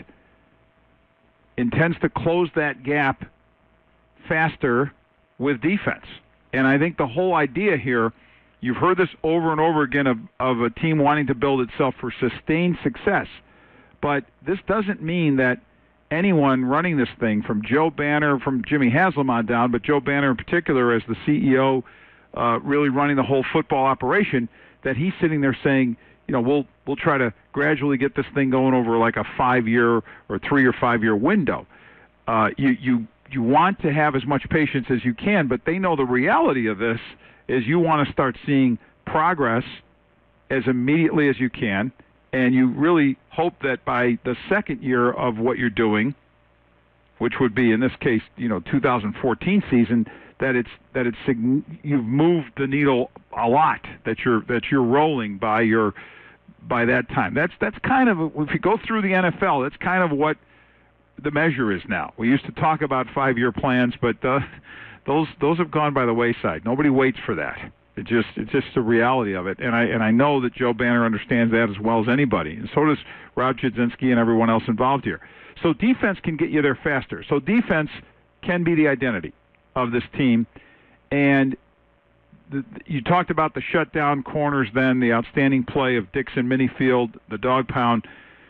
intends to close that gap faster with defense. And I think the whole idea here, you've heard this over and over again of a team wanting to build itself for sustained success. But this doesn't mean that anyone running this thing, from Joe Banner, from Jimmy Haslam on down, but Joe Banner in particular as the CEO, really running the whole football operation, that he's sitting there saying, we'll try to gradually get this thing going over like a 5-year or 3 or 5 year window. You want to have as much patience as you can, but they know the reality of this is you want to start seeing progress as immediately as you can, and you really hope that by the second year of what you're doing, which would be in this case, 2014 season, that you've moved the needle a lot, that you're rolling by that time. That's kind of, if you go through the NFL, that's kind of what the measure is now. We used to talk about 5-year plans, but those have gone by the wayside. Nobody waits for that. It's just the reality of it. And I know that Joe Banner understands that as well as anybody, and so does Rob Chudzinski and everyone else involved here. So defense can get you there faster. So defense can be the identity of this team. And you talked about the shutdown corners then, the outstanding play of Dixon, Minifield, the dog pound.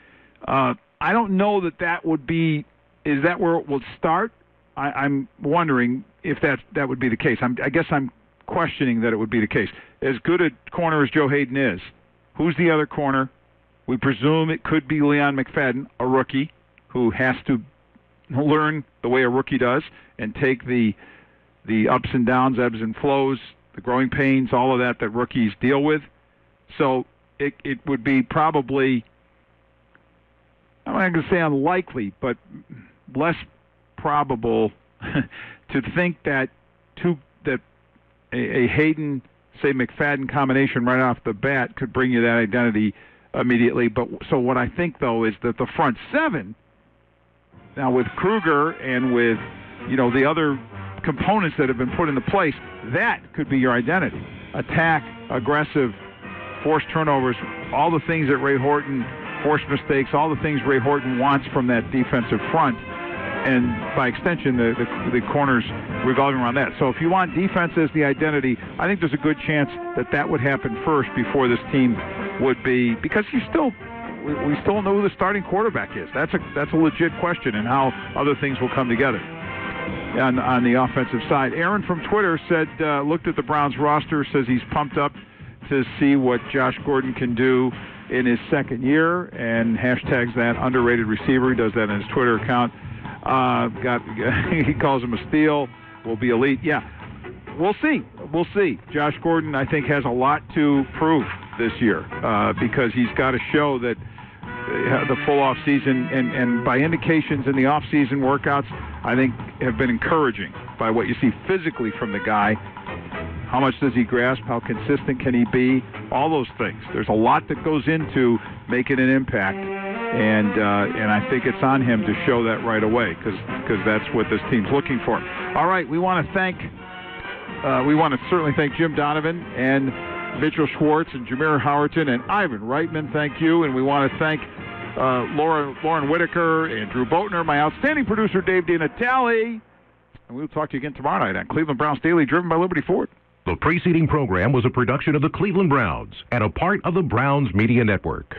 I don't know that would be, is that where it will start? I'm wondering if that would be the case. I guess I'm questioning that it would be the case. As good a corner as Joe Hayden is, who's the other corner? We presume it could be Leon McFadden, a rookie, who has to learn the way a rookie does and take the ups and downs, ebbs and flows, the growing pains, all of that rookies deal with. So it would be probably, I'm not going to say unlikely, but less probable to think that a Hayden, say McFadden combination right off the bat could bring you that identity immediately. But so what I think though is that the front seven, now with Kruger and with the other components that have been put into place, that could be your identity. Attack, aggressive, forced turnovers, all the things that Ray Horton, forced mistakes, all the things Ray Horton wants from that defensive front, and by extension the corners revolving around that. So if you want defense as the identity, I think there's a good chance that would happen first before this team would be, because we still don't know who the starting quarterback is. That's a legit question, and how other things will come together. on the offensive side. Aaron from Twitter said, looked at the Browns roster, says he's pumped up to see what Josh Gordon can do in his second year, and hashtags that underrated receiver. He does that in his Twitter account. He calls him a steal. Will be elite. Yeah, we'll see. We'll see. Josh Gordon, I think, has a lot to prove this year because he's got to show that the full off season and by indications in the off season workouts, I think have been encouraging by what you see physically from the guy. How much does he grasp? How consistent can he be? All those things. There's a lot that goes into making an impact, and I think it's on him to show that right away because that's what this team's looking for. All right, we want to certainly thank Jim Donovan and Mitchell Schwartz and Jameer Howerton and Ivan Reitman. Thank you, and we want to thank Lauren Whitaker and Drew Boatner, my outstanding producer Dave DiNatale, and we'll talk to you again tomorrow night on Cleveland Browns Daily, driven by Liberty Ford. The preceding program was a production of the Cleveland Browns and a part of the Browns Media Network.